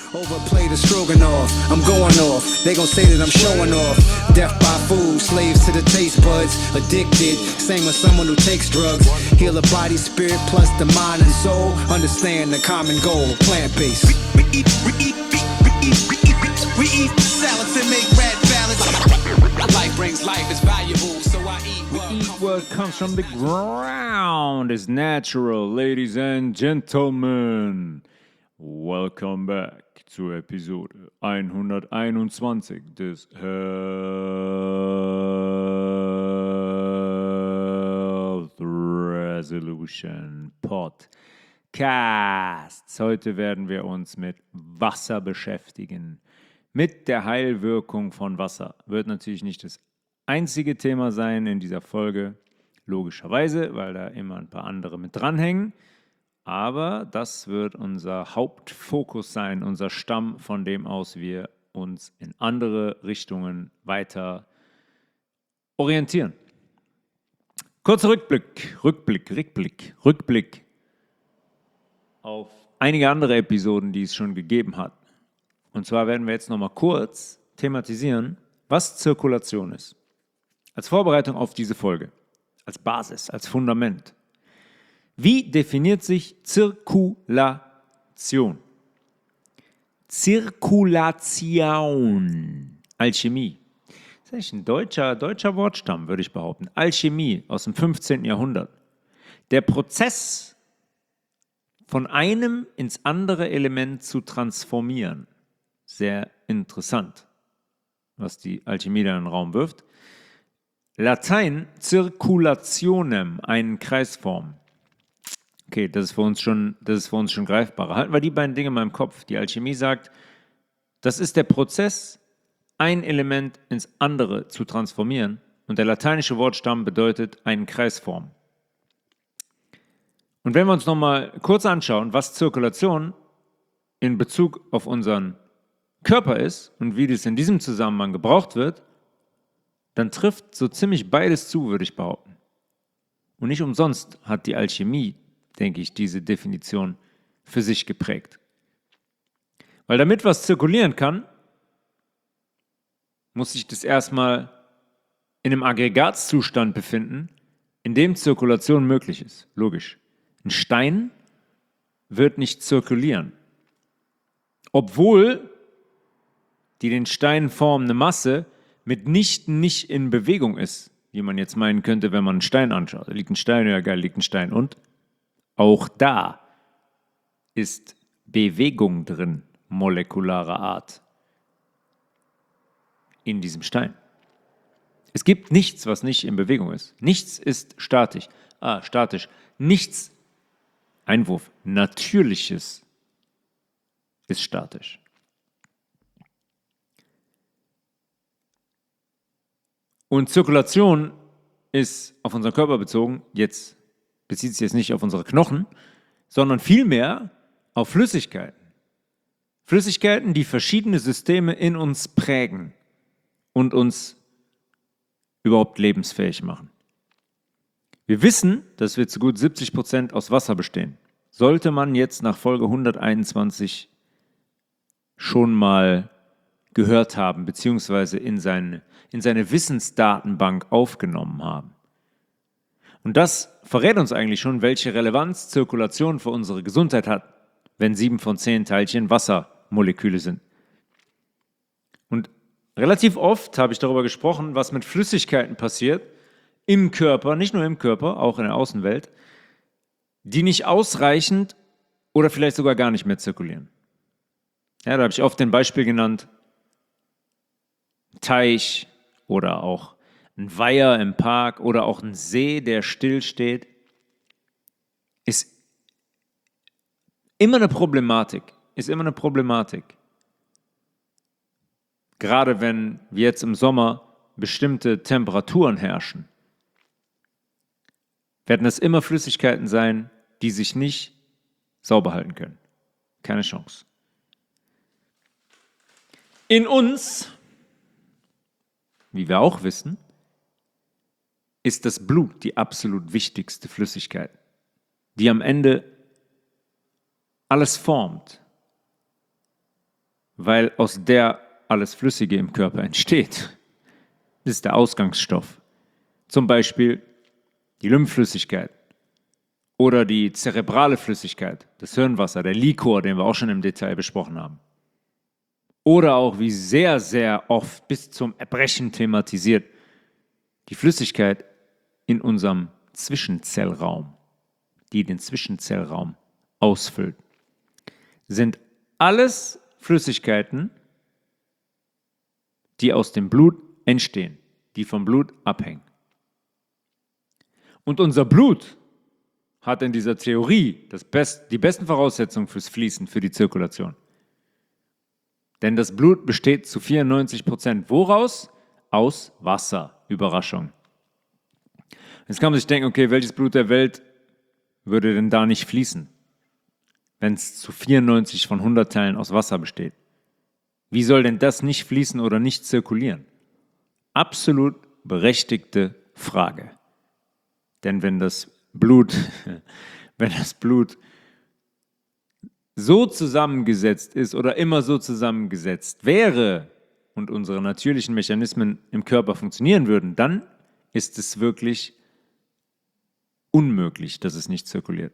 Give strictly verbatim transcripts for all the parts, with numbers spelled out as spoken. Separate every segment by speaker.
Speaker 1: Overplay the Stroganoff, I'm going off. They gon' say that I'm showing off. Death by food, slaves to the taste buds. Addicted, same with someone who takes drugs. Heal the body, spirit, plus the mind and soul. Understand the common goal, plant-based. We, we, eat, we, eat, we, eat, we, eat, we, eat, we eat salads and make red ballads. Life brings life, is valuable, so I eat what,
Speaker 2: eat what comes from the ground is natural, ladies and gentlemen. Welcome back zur Episode hunderteinundzwanzig des Health Resolution Podcasts. Heute werden wir uns mit Wasser beschäftigen. Mit der Heilwirkung von Wasser. Wird natürlich nicht das einzige Thema sein in dieser Folge, logischerweise, weil da immer ein paar andere mit dranhängen. Aber das wird unser Hauptfokus sein, unser Stamm, von dem aus wir uns in andere Richtungen weiter orientieren. Kurzer Rückblick, Rückblick, Rückblick, Rückblick auf einige andere Episoden, die es schon gegeben hat. Und zwar werden wir jetzt nochmal kurz thematisieren, was Zirkulation ist. Als Vorbereitung auf diese Folge, als Basis, als Fundament. Wie definiert sich Zirkulation? Zirkulation. Alchemie. Das ist eigentlich ein deutscher, deutscher Wortstamm, würde ich behaupten. Alchemie aus dem fünfzehnten Jahrhundert. Der Prozess, von einem ins andere Element zu transformieren. Sehr interessant, was die Alchemie da in den Raum wirft. Latein circulationem, eine Kreisform. Okay, das ist für uns schon, das ist für uns schon greifbarer. Halten wir die beiden Dinge mal im Kopf. Die Alchemie sagt, das ist der Prozess, ein Element ins andere zu transformieren. Und der lateinische Wortstamm bedeutet eine Kreisform. Und wenn wir uns nochmal kurz anschauen, was Zirkulation in Bezug auf unseren Körper ist und wie das in diesem Zusammenhang gebraucht wird, dann trifft so ziemlich beides zu, würde ich behaupten. Und nicht umsonst hat die Alchemie, denke ich, diese Definition für sich geprägt. Weil damit was zirkulieren kann, muss sich das erstmal in einem Aggregatzustand befinden, in dem Zirkulation möglich ist. Logisch. Ein Stein wird nicht zirkulieren. Obwohl die den Stein formende Masse mitnichten nicht in Bewegung ist, wie man jetzt meinen könnte, wenn man einen Stein anschaut. Da liegt ein Stein, ja geil, liegt ein Stein. Und auch da ist Bewegung drin, molekularer Art, in diesem Stein. Es gibt nichts, was nicht in Bewegung ist. Nichts ist statisch. Ah, statisch. Nichts, Einwurf, Natürliches ist statisch. Und Zirkulation ist auf unseren Körper bezogen, jetzt bezieht sich jetzt nicht auf unsere Knochen, sondern vielmehr auf Flüssigkeiten. Flüssigkeiten, die verschiedene Systeme in uns prägen und uns überhaupt lebensfähig machen. Wir wissen, dass wir zu gut siebzig Prozent aus Wasser bestehen. Sollte man jetzt nach Folge hunderteinundzwanzig schon mal gehört haben, beziehungsweise in seine, in seine Wissensdatenbank aufgenommen haben. Und das verrät uns eigentlich schon, welche Relevanz Zirkulation für unsere Gesundheit hat, wenn sieben von zehn Teilchen Wassermoleküle sind. Und relativ oft habe ich darüber gesprochen, was mit Flüssigkeiten passiert im Körper, nicht nur im Körper, auch in der Außenwelt, die nicht ausreichend oder vielleicht sogar gar nicht mehr zirkulieren. Ja, da habe ich oft ein Beispiel genannt, Teich oder auch ein Weiher im Park oder auch ein See, der still steht, ist immer eine Problematik, ist immer eine Problematik. Gerade wenn wie jetzt im Sommer bestimmte Temperaturen herrschen, werden es immer Flüssigkeiten sein, die sich nicht sauber halten können. Keine Chance. In uns, wie wir auch wissen, ist das Blut die absolut wichtigste Flüssigkeit, die am Ende alles formt. weil aus der alles Flüssige im Körper entsteht. Das ist der Ausgangsstoff. Zum Beispiel die Lymphflüssigkeit oder die zerebrale Flüssigkeit, das Hirnwasser, der Liquor, den wir auch schon im Detail besprochen haben. Oder auch, wie sehr, sehr oft bis zum Erbrechen thematisiert, die Flüssigkeit in unserem Zwischenzellraum, die den Zwischenzellraum ausfüllt, sind alles Flüssigkeiten, die aus dem Blut entstehen, die vom Blut abhängen. Und unser Blut hat in dieser Theorie das Best, die besten Voraussetzungen fürs Fließen, für die Zirkulation. Denn das Blut besteht zu vierundneunzig Prozent woraus? Aus Wasser. Überraschung. Jetzt kann man sich denken, okay, welches Blut der Welt würde denn da nicht fließen, wenn es zu vierundneunzig von hundert Teilen aus Wasser besteht? Wie soll denn das nicht fließen oder nicht zirkulieren? Absolut berechtigte Frage. Denn wenn das Blut, wenn das Blut so zusammengesetzt ist oder immer so zusammengesetzt wäre und unsere natürlichen Mechanismen im Körper funktionieren würden, dann ist es wirklich unmöglich, dass es nicht zirkuliert.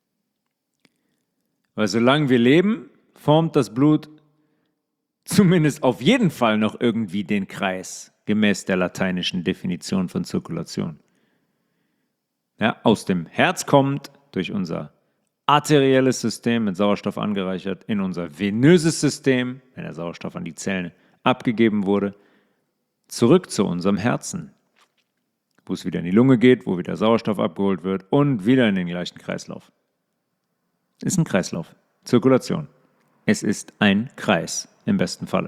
Speaker 2: Weil solange wir leben, formt das Blut zumindest auf jeden Fall noch irgendwie den Kreis, gemäß der lateinischen Definition von Zirkulation. Ja, aus dem Herz kommt, durch unser arterielles System mit Sauerstoff angereichert, in unser venöses System, wenn der Sauerstoff an die Zellen abgegeben wurde, zurück zu unserem Herzen, wo es wieder in die Lunge geht, wo wieder Sauerstoff abgeholt wird und wieder in den gleichen Kreislauf. Es ist ein Kreislauf, Zirkulation. Es ist ein Kreis, im besten Falle.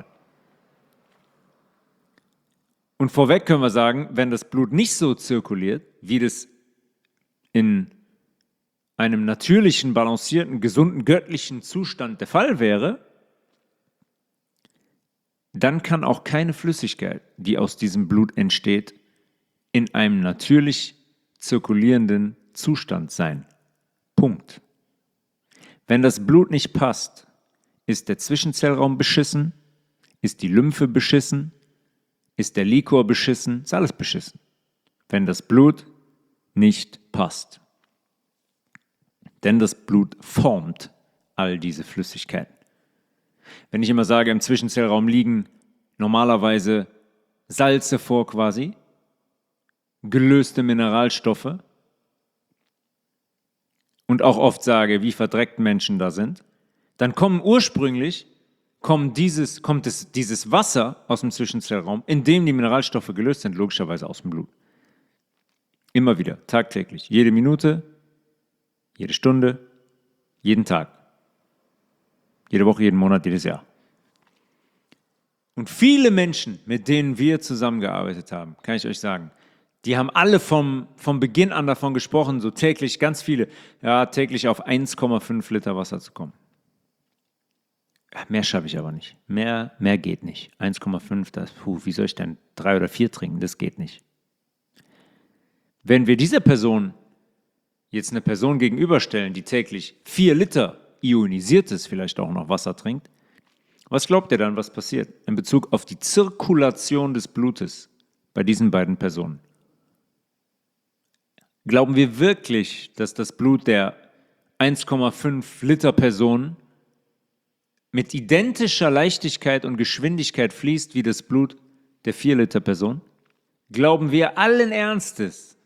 Speaker 2: Und vorweg können wir sagen, wenn das Blut nicht so zirkuliert, wie das in einem natürlichen, balancierten, gesunden, göttlichen Zustand der Fall wäre, dann kann auch keine Flüssigkeit, die aus diesem Blut entsteht, in einem natürlich zirkulierenden Zustand sein. Punkt. Wenn das Blut nicht passt, ist der Zwischenzellraum beschissen, ist die Lymphe beschissen, ist der Liquor beschissen, ist alles beschissen. Wenn das Blut nicht passt. Denn das Blut formt all diese Flüssigkeiten. Wenn ich immer sage, im Zwischenzellraum liegen normalerweise Salze vor quasi, gelöste Mineralstoffe und auch oft sage, wie verdreckt Menschen da sind, dann kommen ursprünglich kommt dieses, kommt es, dieses Wasser aus dem Zwischenzellraum, in dem die Mineralstoffe gelöst sind, logischerweise aus dem Blut. Immer wieder, tagtäglich, jede Minute, jede Stunde, jeden Tag, jede Woche, jeden Monat, jedes Jahr. Und viele Menschen, mit denen wir zusammengearbeitet haben, kann ich euch sagen, die haben alle vom, vom Beginn an davon gesprochen, so täglich, ganz viele, ja, täglich auf eins Komma fünf Liter Wasser zu kommen. Ja, mehr schaffe ich aber nicht. Mehr, mehr geht nicht. eins Komma fünf, das, puh, wie soll ich denn drei oder vier trinken? Das geht nicht. Wenn wir dieser Person jetzt eine Person gegenüberstellen, die täglich vier Liter ionisiertes, vielleicht auch noch Wasser trinkt, was glaubt ihr dann, was passiert in Bezug auf die Zirkulation des Blutes bei diesen beiden Personen? Glauben wir wirklich, dass das Blut der eins Komma fünf Liter Person mit identischer Leichtigkeit und Geschwindigkeit fließt wie das Blut der vier Liter Person? Glauben wir allen Ernstes,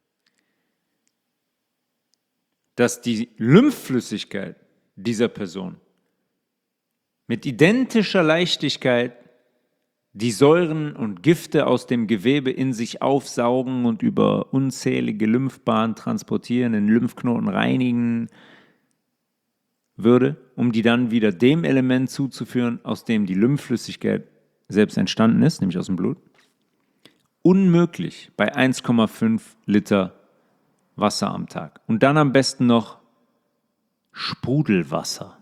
Speaker 2: dass die Lymphflüssigkeit dieser Person mit identischer Leichtigkeit die Säuren und Gifte aus dem Gewebe in sich aufsaugen und über unzählige Lymphbahnen transportieren, in Lymphknoten reinigen würde, um die dann wieder dem Element zuzuführen, aus dem die Lymphflüssigkeit selbst entstanden ist, nämlich aus dem Blut? Unmöglich bei eins Komma fünf Liter Wasser am Tag. Und dann am besten noch Sprudelwasser.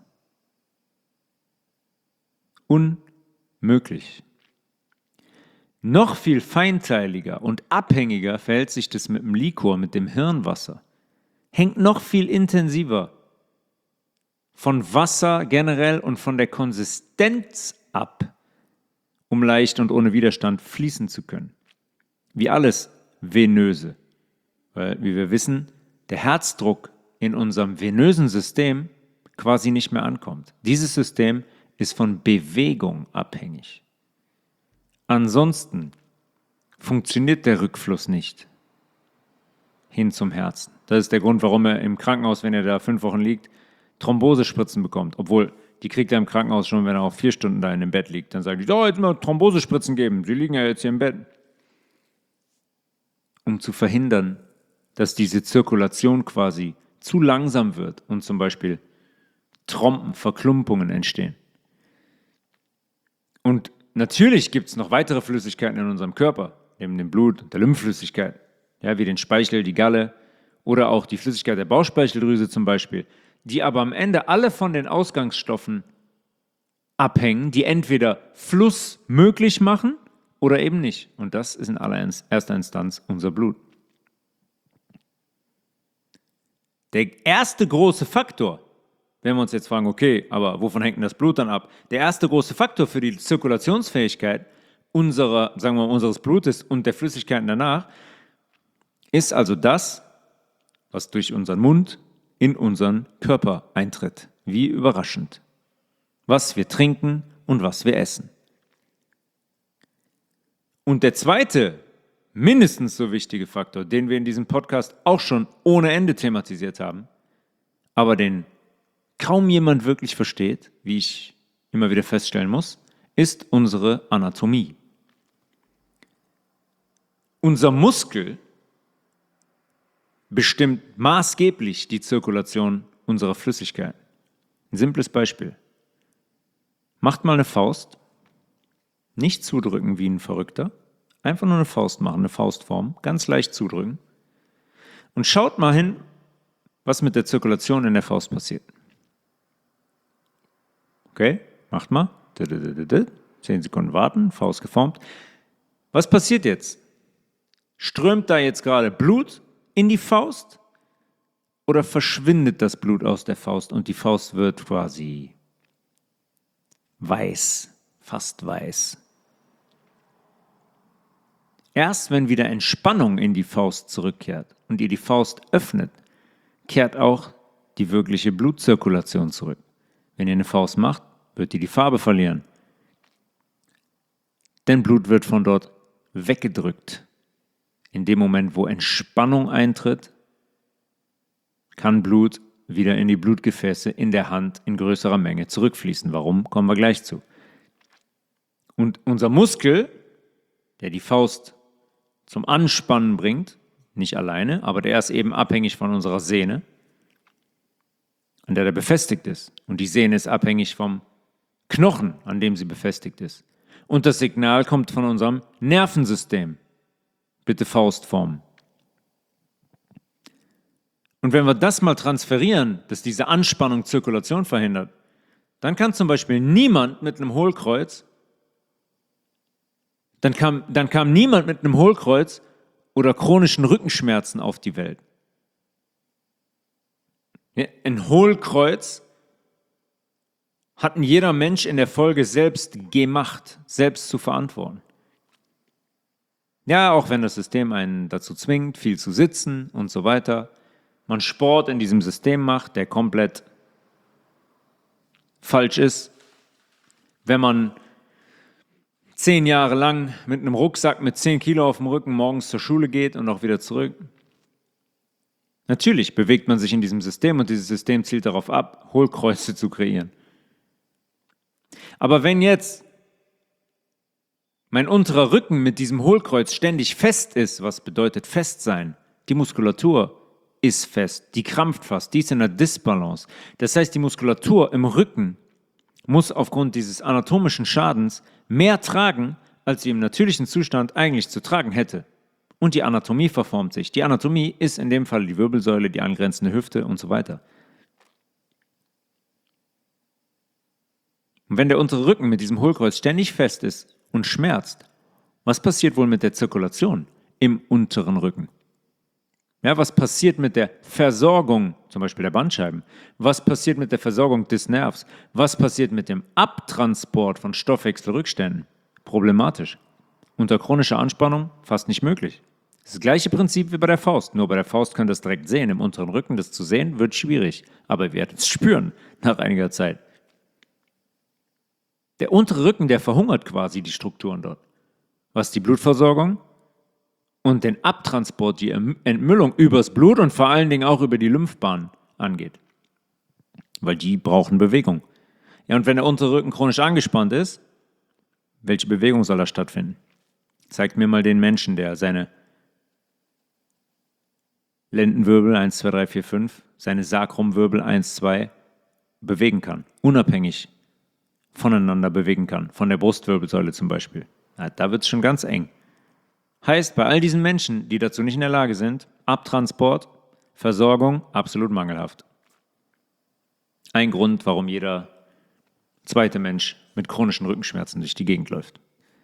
Speaker 2: Unmöglich. Noch viel feinteiliger und abhängiger verhält sich das mit dem Liquor, mit dem Hirnwasser. Hängt noch viel intensiver von Wasser generell und von der Konsistenz ab, um leicht und ohne Widerstand fließen zu können. Wie alles Venöse. Weil, wie wir wissen, der Herzdruck in unserem venösen System quasi nicht mehr ankommt. Dieses System ist von Bewegung abhängig. Ansonsten funktioniert der Rückfluss nicht hin zum Herzen. Das ist der Grund, warum er im Krankenhaus, wenn er da fünf Wochen liegt, Thrombosespritzen bekommt. Obwohl, die kriegt er im Krankenhaus schon, wenn er auch vier Stunden da in dem Bett liegt. Dann sagt die, oh, jetzt mal Thrombosespritzen geben. Sie liegen ja jetzt hier im Bett. Um zu verhindern, dass diese Zirkulation quasi zu langsam wird und zum Beispiel Trompen, Verklumpungen entstehen. Und natürlich gibt es noch weitere Flüssigkeiten in unserem Körper, neben dem Blut und der Lymphflüssigkeit, ja, wie den Speichel, die Galle oder auch die Flüssigkeit der Bauchspeicheldrüse zum Beispiel, die aber am Ende alle von den Ausgangsstoffen abhängen, die entweder Fluss möglich machen oder eben nicht. Und das ist in allererster Instanz unser Blut. Der erste große Faktor, wenn wir uns jetzt fragen, okay, aber wovon hängt denn das Blut dann ab? Der erste große Faktor für die Zirkulationsfähigkeit unserer, sagen wir mal, unseres Blutes und der Flüssigkeiten danach ist also das, was durch unseren Mund in unseren Körper eintritt. Wie überraschend. Was wir trinken und was wir essen. Und der zweite, mindestens so wichtige Faktor, den wir in diesem Podcast auch schon ohne Ende thematisiert haben, aber den kaum jemand wirklich versteht, wie ich immer wieder feststellen muss, ist unsere Anatomie. Unser Muskel bestimmt maßgeblich die Zirkulation unserer Flüssigkeiten. Ein simples Beispiel. Macht mal eine Faust, nicht zudrücken wie ein Verrückter, einfach nur eine Faust machen, eine Faustform, ganz leicht zudrücken und schaut mal hin, was mit der Zirkulation in der Faust passiert. Okay, macht mal. Zehn Sekunden warten, Faust geformt. Was passiert jetzt? Strömt da jetzt gerade Blut in die Faust oder verschwindet das Blut aus der Faust und die Faust wird quasi weiß, fast weiß? Erst wenn wieder Entspannung in die Faust zurückkehrt und ihr die Faust öffnet, kehrt auch die wirkliche Blutzirkulation zurück. Wenn ihr eine Faust macht, wird die die Farbe verlieren. Denn Blut wird von dort weggedrückt. In dem Moment, wo Entspannung eintritt, kann Blut wieder in die Blutgefäße in der Hand in größerer Menge zurückfließen. Warum? Kommen wir gleich zu. Und unser Muskel, der die Faust zum Anspannen bringt, nicht alleine, aber der ist eben abhängig von unserer Sehne, an der der befestigt ist. Und die Sehne ist abhängig vom Knochen, an dem sie befestigt ist. Und das Signal kommt von unserem Nervensystem. Bitte Faustform. Und wenn wir das mal transferieren, dass diese Anspannung Zirkulation verhindert, dann kann zum Beispiel niemand mit einem Hohlkreuz, dann kam, dann kam niemand mit einem Hohlkreuz oder chronischen Rückenschmerzen auf die Welt. Ein Hohlkreuz hat jeder Mensch in der Folge selbst gemacht, selbst zu verantworten. Ja, auch wenn das System einen dazu zwingt, viel zu sitzen und so weiter, man Sport in diesem System macht, der komplett falsch ist. Wenn man zehn Jahre lang mit einem Rucksack mit zehn Kilo auf dem Rücken morgens zur Schule geht und auch wieder zurück. Natürlich bewegt man sich in diesem System und dieses System zielt darauf ab, Hohlkreuze zu kreieren. Aber wenn jetzt mein unterer Rücken mit diesem Hohlkreuz ständig fest ist, was bedeutet fest sein, die Muskulatur ist fest, die krampft fast, die ist in einer Disbalance. Das heißt, die Muskulatur im Rücken muss aufgrund dieses anatomischen Schadens mehr tragen, als sie im natürlichen Zustand eigentlich zu tragen hätte. Und die Anatomie verformt sich. Die Anatomie ist in dem Fall die Wirbelsäule, die angrenzende Hüfte und so weiter. Und wenn der untere Rücken mit diesem Hohlkreuz ständig fest ist und schmerzt, was passiert wohl mit der Zirkulation im unteren Rücken? Ja, was passiert mit der Versorgung, zum Beispiel der Bandscheiben? Was passiert mit der Versorgung des Nervs? Was passiert mit dem Abtransport von Stoffwechselrückständen? Problematisch. Unter chronischer Anspannung fast nicht möglich. Das gleiche Prinzip wie bei der Faust. Nur bei der Faust könnt ihr das direkt sehen. Im unteren Rücken das zu sehen, wird schwierig. Aber ihr werdet es spüren nach einiger Zeit. Der untere Rücken, der verhungert quasi die Strukturen dort. Was die Blutversorgung und den Abtransport, die Entmüllung übers Blut und vor allen Dingen auch über die Lymphbahn angeht. Weil die brauchen Bewegung. Ja, und wenn der untere Rücken chronisch angespannt ist, welche Bewegung soll da stattfinden? Zeigt mir mal den Menschen, der seine Lendenwirbel eins, zwei, drei, vier, fünf, seine Sakrumwirbel eins, zwei bewegen kann. Unabhängig voneinander bewegen kann. Von der Brustwirbelsäule zum Beispiel. Ja, da wird es schon ganz eng. Heißt, bei all diesen Menschen, die dazu nicht in der Lage sind, Abtransport, Versorgung, absolut mangelhaft. Ein Grund, warum jeder zweite Mensch mit chronischen Rückenschmerzen durch die Gegend läuft.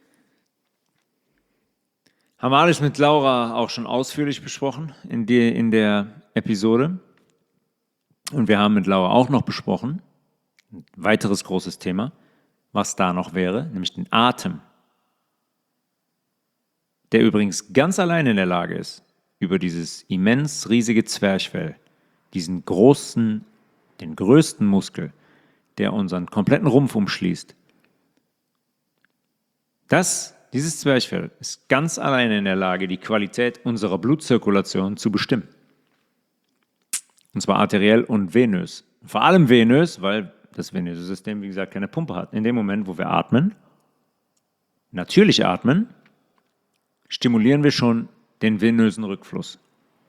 Speaker 2: Haben wir alles mit Laura auch schon ausführlich besprochen in, die, in der Episode. Und wir haben mit Laura auch noch besprochen, ein weiteres großes Thema, was da noch wäre, nämlich den Atem. Der übrigens ganz allein in der Lage ist, über dieses immens riesige Zwerchfell, diesen großen, den größten Muskel, der unseren kompletten Rumpf umschließt, das, dieses Zwerchfell ist ganz alleine in der Lage, die Qualität unserer Blutzirkulation zu bestimmen. Und zwar arteriell und venös. Vor allem venös, weil das venöse System, wie gesagt, keine Pumpe hat. In dem Moment, wo wir atmen, natürlich atmen, stimulieren wir schon den venösen Rückfluss.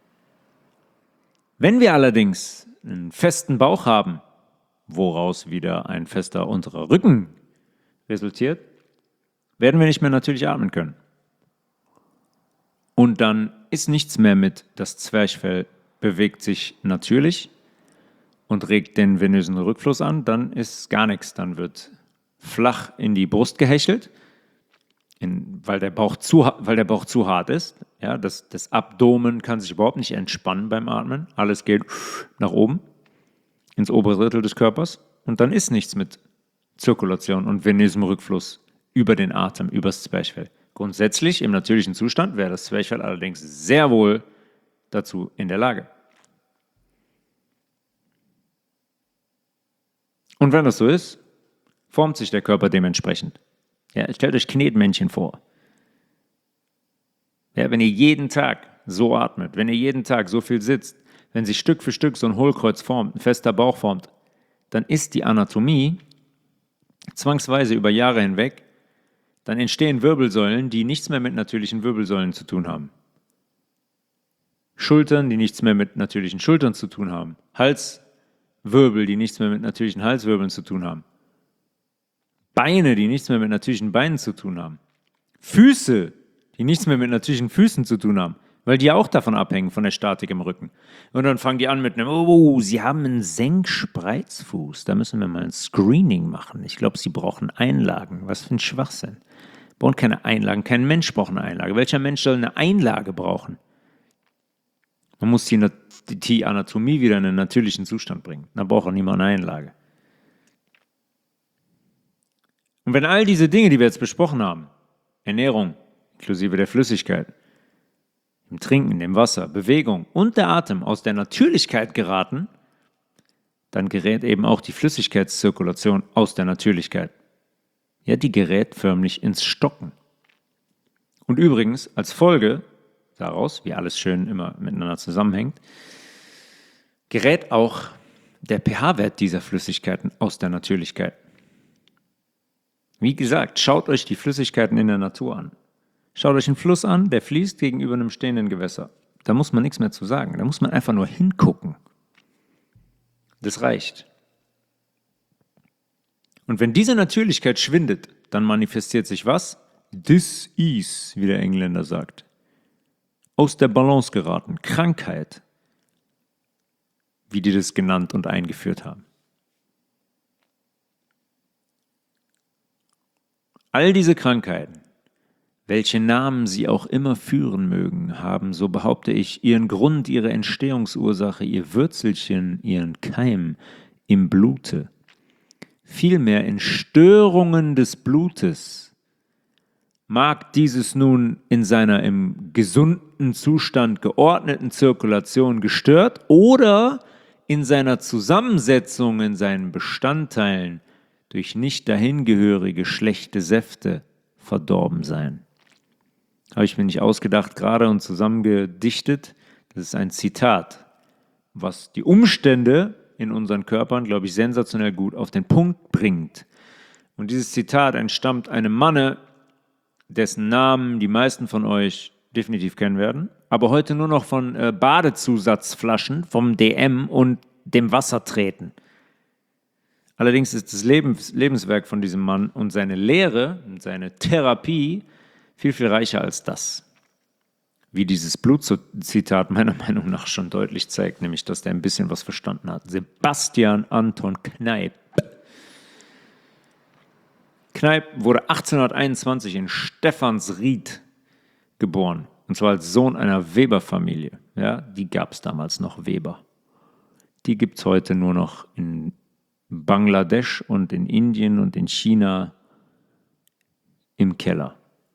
Speaker 2: Wenn wir allerdings einen festen Bauch haben, woraus wieder ein fester unterer Rücken resultiert, werden wir nicht mehr natürlich atmen können. Und dann ist nichts mehr mit, das Zwerchfell bewegt sich natürlich und regt den venösen Rückfluss an, dann ist gar nichts, dann wird flach in die Brust gehechelt, In, weil, der Bauch zu, weil der Bauch zu hart ist. Ja, das, das Abdomen kann sich überhaupt nicht entspannen beim Atmen. Alles geht nach oben, ins obere Drittel des Körpers. Und dann ist nichts mit Zirkulation und venösem Rückfluss über den Atem, übers Zwerchfell. Grundsätzlich im natürlichen Zustand wäre das Zwerchfell allerdings sehr wohl dazu in der Lage. Und wenn das so ist, formt sich der Körper dementsprechend. Ja, stellt euch Knetmännchen vor. Ja, wenn ihr jeden Tag so atmet, wenn ihr jeden Tag so viel sitzt, wenn sich Stück für Stück so ein Hohlkreuz formt, ein fester Bauch formt, dann ist die Anatomie zwangsweise über Jahre hinweg, dann entstehen Wirbelsäulen, die nichts mehr mit natürlichen Wirbelsäulen zu tun haben. Schultern, die nichts mehr mit natürlichen Schultern zu tun haben. Halswirbel, die nichts mehr mit natürlichen Halswirbeln zu tun haben. Beine, die nichts mehr mit natürlichen Beinen zu tun haben. Füße, die nichts mehr mit natürlichen Füßen zu tun haben, weil die auch davon abhängen, von der Statik im Rücken. Und dann fangen die an mit einem, oh, Sie haben einen Senkspreizfuß, da müssen wir mal ein Screening machen. Ich glaube, Sie brauchen Einlagen. Was für ein Schwachsinn. Brauchen keine Einlagen, kein Mensch braucht eine Einlage. Welcher Mensch soll eine Einlage brauchen? Man muss die, die Anatomie wieder in einen natürlichen Zustand bringen. Da braucht auch niemand eine Einlage. Und wenn all diese Dinge, die wir jetzt besprochen haben, Ernährung, inklusive der Flüssigkeit, im Trinken, im Wasser, Bewegung und der Atem aus der Natürlichkeit geraten, dann gerät eben auch die Flüssigkeitszirkulation aus der Natürlichkeit. Ja, die gerät förmlich ins Stocken. Und übrigens, als Folge daraus, wie alles schön immer miteinander zusammenhängt, gerät auch der pH-Wert dieser Flüssigkeiten aus der Natürlichkeit. Wie gesagt, schaut euch die Flüssigkeiten in der Natur an. Schaut euch einen Fluss an, der fließt gegenüber einem stehenden Gewässer. Da muss man nichts mehr zu sagen. Da muss man einfach nur hingucken. Das reicht. Und wenn diese Natürlichkeit schwindet, dann manifestiert sich was? Dis-ease, wie der Engländer sagt. Aus der Balance geraten, Krankheit, wie die das genannt und eingeführt haben. All diese Krankheiten welche Namen sie auch immer führen mögen, haben, so behaupte ich, ihren Grund, ihre Entstehungsursache, ihr Würzelchen, ihren Keim im Blute. Vielmehr in Störungen des Blutes. Mag dieses nun in seiner im gesunden Zustand geordneten Zirkulation gestört oder in seiner Zusammensetzung, in seinen Bestandteilen durch nicht dahingehörige schlechte Säfte verdorben sein. Habe ich mir nicht ausgedacht gerade und zusammengedichtet. Das ist ein Zitat, was die Umstände in unseren Körpern, glaube ich, sensationell gut auf den Punkt bringt. Und dieses Zitat entstammt einem Manne, dessen Namen die meisten von euch definitiv kennen werden, aber heute nur noch von äh, Badezusatzflaschen vom D M und dem Wassertreten. Allerdings ist das Lebens- Lebenswerk von diesem Mann und seine Lehre und seine Therapie viel, viel reicher als das. Wie dieses Blutzitat meiner Meinung nach schon deutlich zeigt, nämlich, dass der ein bisschen was verstanden hat. Sebastian Anton Kneipp. Kneipp wurde achtzehnhunderteinundzwanzig in Stephansried geboren. Und zwar als Sohn einer Weberfamilie. Ja, die gab es damals noch, Weber. Die gibt es heute nur noch in Bangladesch und in Indien und in China im Keller.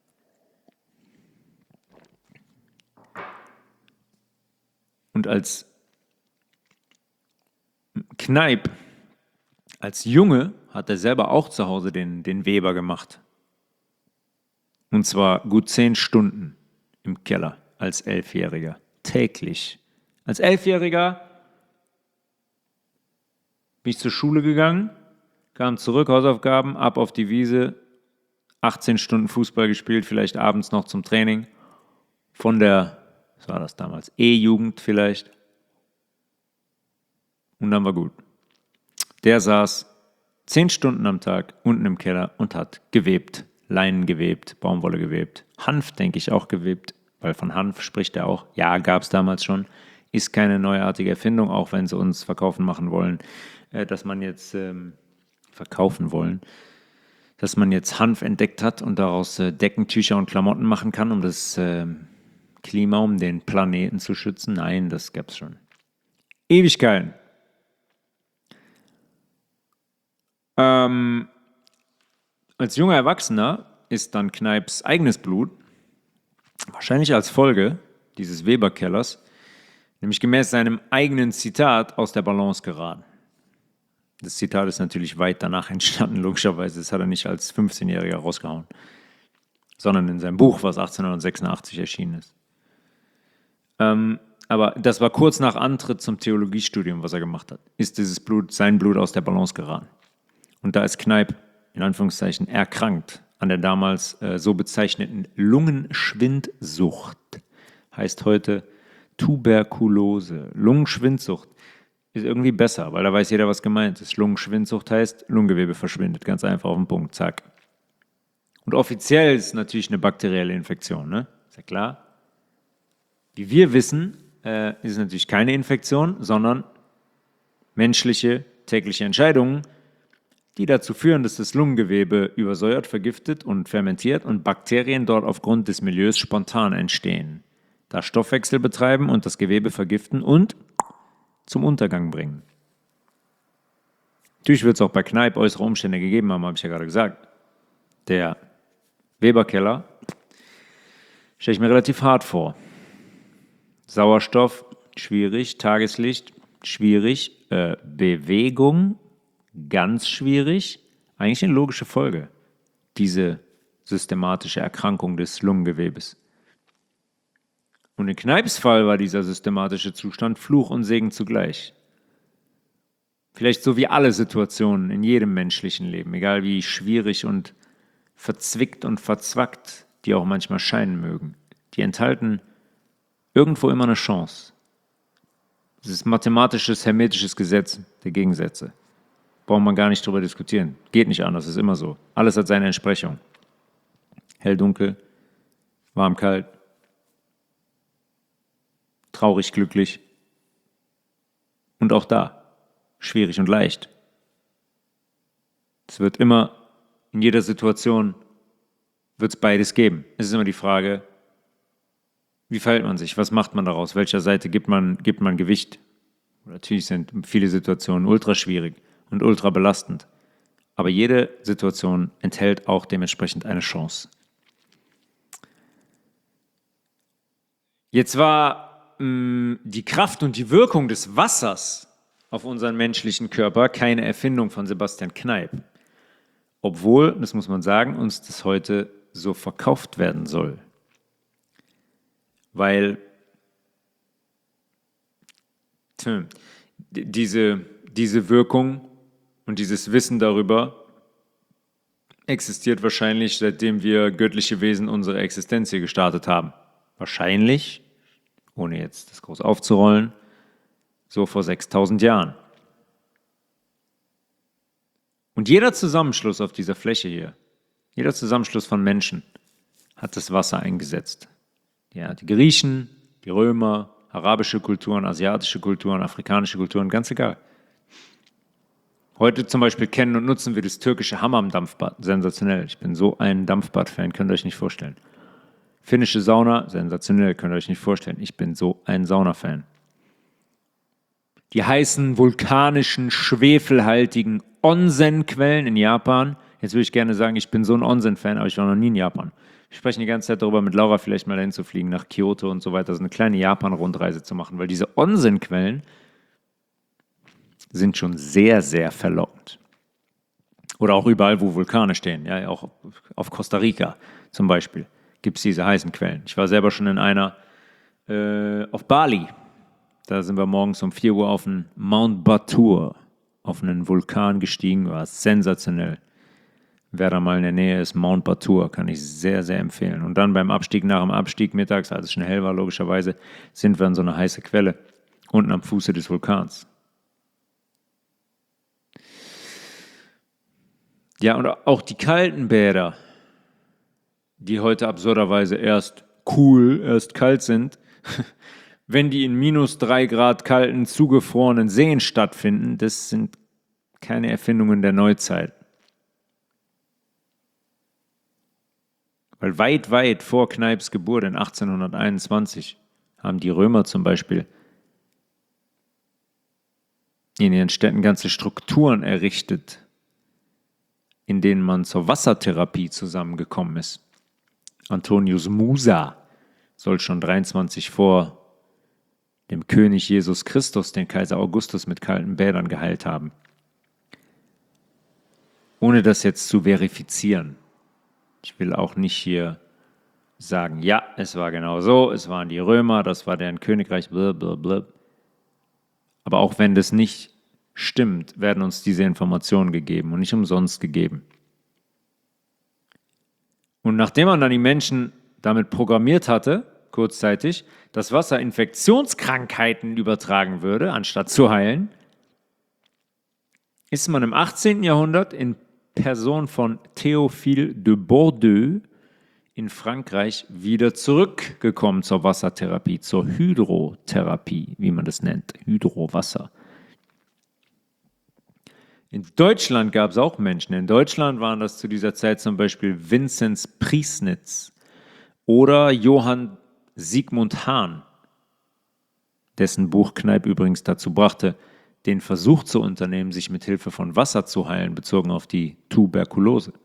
Speaker 2: Und als Kneipp, als Junge, hat er selber auch zu Hause den, den Weber gemacht. Und zwar gut zehn Stunden im Keller als Elfjähriger. Täglich. Als Elfjähriger bin ich zur Schule gegangen, kam zurück, Hausaufgaben, ab auf die Wiese, achtzehn Stunden Fußball gespielt, vielleicht abends noch zum Training. Von der, was war das damals, E-Jugend vielleicht. Und dann war gut. Der saß zehn Stunden am Tag unten im Keller und hat gewebt. Leinen gewebt, Baumwolle gewebt. Hanf, denke ich, auch gewebt, weil von Hanf spricht er auch. Ja, gab es damals schon. Ist keine neuartige Erfindung, auch wenn sie uns verkaufen machen wollen, äh, dass man jetzt ähm, verkaufen wollen, dass man jetzt Hanf entdeckt hat und daraus äh, Deckentücher und Klamotten machen kann, um das äh, Klima, um den Planeten zu schützen. Nein, das gab es schon. Ewigkeiten. Ähm, als junger Erwachsener ist dann Kneips eigenes Blut, wahrscheinlich als Folge dieses Weberkellers, nämlich gemäß seinem eigenen Zitat aus der Balance geraten. Das Zitat ist natürlich weit danach entstanden, logischerweise. Das hat er nicht als fünfzehnjähriger rausgehauen, sondern in seinem Buch, was achtzehnhundertsechsundachtzig erschienen ist. Ähm, aber das war kurz nach Antritt zum Theologiestudium, was er gemacht hat. Ist dieses Blut, sein Blut aus der Balance geraten. Und da ist Kneipp, in Anführungszeichen, erkrankt an der damals äh, so bezeichneten Lungenschwindsucht. Heißt heute Tuberkulose. Lungenschwindsucht ist irgendwie besser, weil da weiß jeder, was gemeint ist. Lungenschwindsucht heißt, Lungengewebe verschwindet. Ganz einfach auf den Punkt, zack. Und offiziell ist es natürlich eine bakterielle Infektion, ne? Ist ja klar. Wie wir wissen, äh, ist es natürlich keine Infektion, sondern menschliche tägliche Entscheidungen, die dazu führen, dass das Lungengewebe übersäuert, vergiftet und fermentiert und Bakterien dort aufgrund des Milieus spontan entstehen, da Stoffwechsel betreiben und das Gewebe vergiften und zum Untergang bringen. Natürlich wird es auch bei Kneipp äußere Umstände gegeben haben, habe ich ja gerade gesagt. Der Weberkeller stelle ich mir relativ hart vor. Sauerstoff, schwierig. Tageslicht, schwierig. Äh, Bewegung, ganz schwierig. Eigentlich eine logische Folge, diese systematische Erkrankung des Lungengewebes. Und in Kneips Fall war dieser systematische Zustand Fluch und Segen zugleich. Vielleicht so wie alle Situationen in jedem menschlichen Leben, egal wie schwierig und verzwickt und verzwackt die auch manchmal scheinen mögen. Die enthalten irgendwo immer eine Chance. Das ist mathematisches, hermetisches Gesetz der Gegensätze. Braucht man gar nicht drüber diskutieren. Geht nicht anders, ist immer so. Alles hat seine Entsprechung. Hell, dunkel, warm, kalt, traurig, glücklich. Und auch da, schwierig und leicht. Es wird immer in jeder Situation wird es beides geben. Es ist immer die Frage, wie verhält man sich? Was macht man daraus? Welcher Seite gibt man, gibt man Gewicht? Natürlich sind viele Situationen ultra schwierig und ultra belastend. Aber jede Situation enthält auch dementsprechend eine Chance. Jetzt war mh, die Kraft und die Wirkung des Wassers auf unseren menschlichen Körper keine Erfindung von Sebastian Kneipp. Obwohl, das muss man sagen, uns das heute so verkauft werden soll. Weil tja, diese, diese Wirkung und dieses Wissen darüber existiert wahrscheinlich, seitdem wir göttliche Wesen unsere Existenz hier gestartet haben. Wahrscheinlich, ohne jetzt das groß aufzurollen, so vor sechstausend Jahren. Und jeder Zusammenschluss auf dieser Fläche hier, jeder Zusammenschluss von Menschen hat das Wasser eingesetzt. Ja, die Griechen, die Römer, arabische Kulturen, asiatische Kulturen, afrikanische Kulturen, ganz egal. Heute zum Beispiel kennen und nutzen wir das türkische Hammam-Dampfbad. Sensationell. Ich bin so ein Dampfbad-Fan, könnt ihr euch nicht vorstellen. Finnische Sauna, sensationell, könnt ihr euch nicht vorstellen. Ich bin so ein Sauna-Fan. Die heißen, vulkanischen, schwefelhaltigen Onsen-Quellen in Japan. Jetzt würde ich gerne sagen, ich bin so ein Onsen-Fan, aber ich war noch nie in Japan. Wir sprechen die ganze Zeit darüber, mit Laura vielleicht mal dahin zu fliegen, nach Kyoto und so weiter, so eine kleine Japan-Rundreise zu machen, weil diese Onsen-Quellen sind schon sehr, sehr verlockend. Oder auch überall, wo Vulkane stehen. Ja, auch auf Costa Rica zum Beispiel gibt es diese heißen Quellen. Ich war selber schon in einer äh, auf Bali. Da sind wir morgens um vier Uhr auf den Mount Batur, auf einen Vulkan gestiegen. War sensationell. Wer da mal in der Nähe ist, Mount Batur, kann ich sehr, sehr empfehlen. Und dann beim Abstieg, nach dem Abstieg mittags, als es schon hell war, logischerweise, sind wir an so einer heißen Quelle, unten am Fuße des Vulkans. Ja, und auch die kalten Bäder, die heute absurderweise erst cool, erst kalt sind, wenn die in minus drei Grad kalten, zugefrorenen Seen stattfinden, das sind keine Erfindungen der Neuzeit. Weil weit, weit vor Kneips Geburt in achtzehnhunderteinundzwanzig haben die Römer zum Beispiel in ihren Städten ganze Strukturen errichtet, in denen man zur Wassertherapie zusammengekommen ist. Antonius Musa soll schon dreiundzwanzig vor dem König Jesus Christus den Kaiser Augustus mit kalten Bädern geheilt haben. Ohne das jetzt zu verifizieren. Ich will auch nicht hier sagen, ja, es war genau so, es waren die Römer, das war deren Königreich, blablabla. Aber auch wenn das nicht stimmt, werden uns diese Informationen gegeben und nicht umsonst gegeben. Und nachdem man dann die Menschen damit programmiert hatte, kurzzeitig, dass Wasser Infektionskrankheiten übertragen würde, anstatt zu heilen, ist man im achtzehnten Jahrhundert in Person von Théophile de Bordeaux in Frankreich wieder zurückgekommen zur Wassertherapie, zur Hydrotherapie, wie man das nennt, Hydrowasser. In Deutschland gab es auch Menschen. In Deutschland waren das zu dieser Zeit zum Beispiel Vinzenz Priesnitz oder Johann Sigmund Hahn, dessen Buch Kneipp übrigens dazu brachte, den Versuch zu unternehmen, sich mit Hilfe von Wasser zu heilen, bezogen auf die Tuberkulose.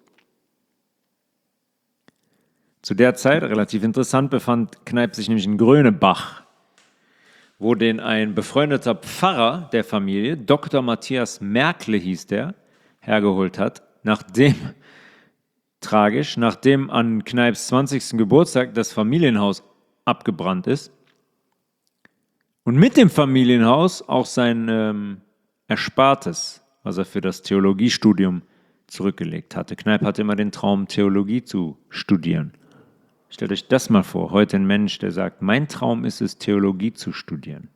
Speaker 2: Zu der Zeit, relativ interessant, befand Kneipp sich nämlich in Grönebach, wo den ein befreundeter Pfarrer der Familie, Doktor Matthias Merkle hieß der, hergeholt hat, nachdem, tragisch, nachdem an Kneips zwanzigsten Geburtstag das Familienhaus abgebrannt ist und mit dem Familienhaus auch sein ähm, Erspartes, was er für das Theologiestudium zurückgelegt hatte. Kneipp hatte immer den Traum, Theologie zu studieren. Stellt euch das mal vor, heute ein Mensch, der sagt, mein Traum ist es, Theologie zu studieren.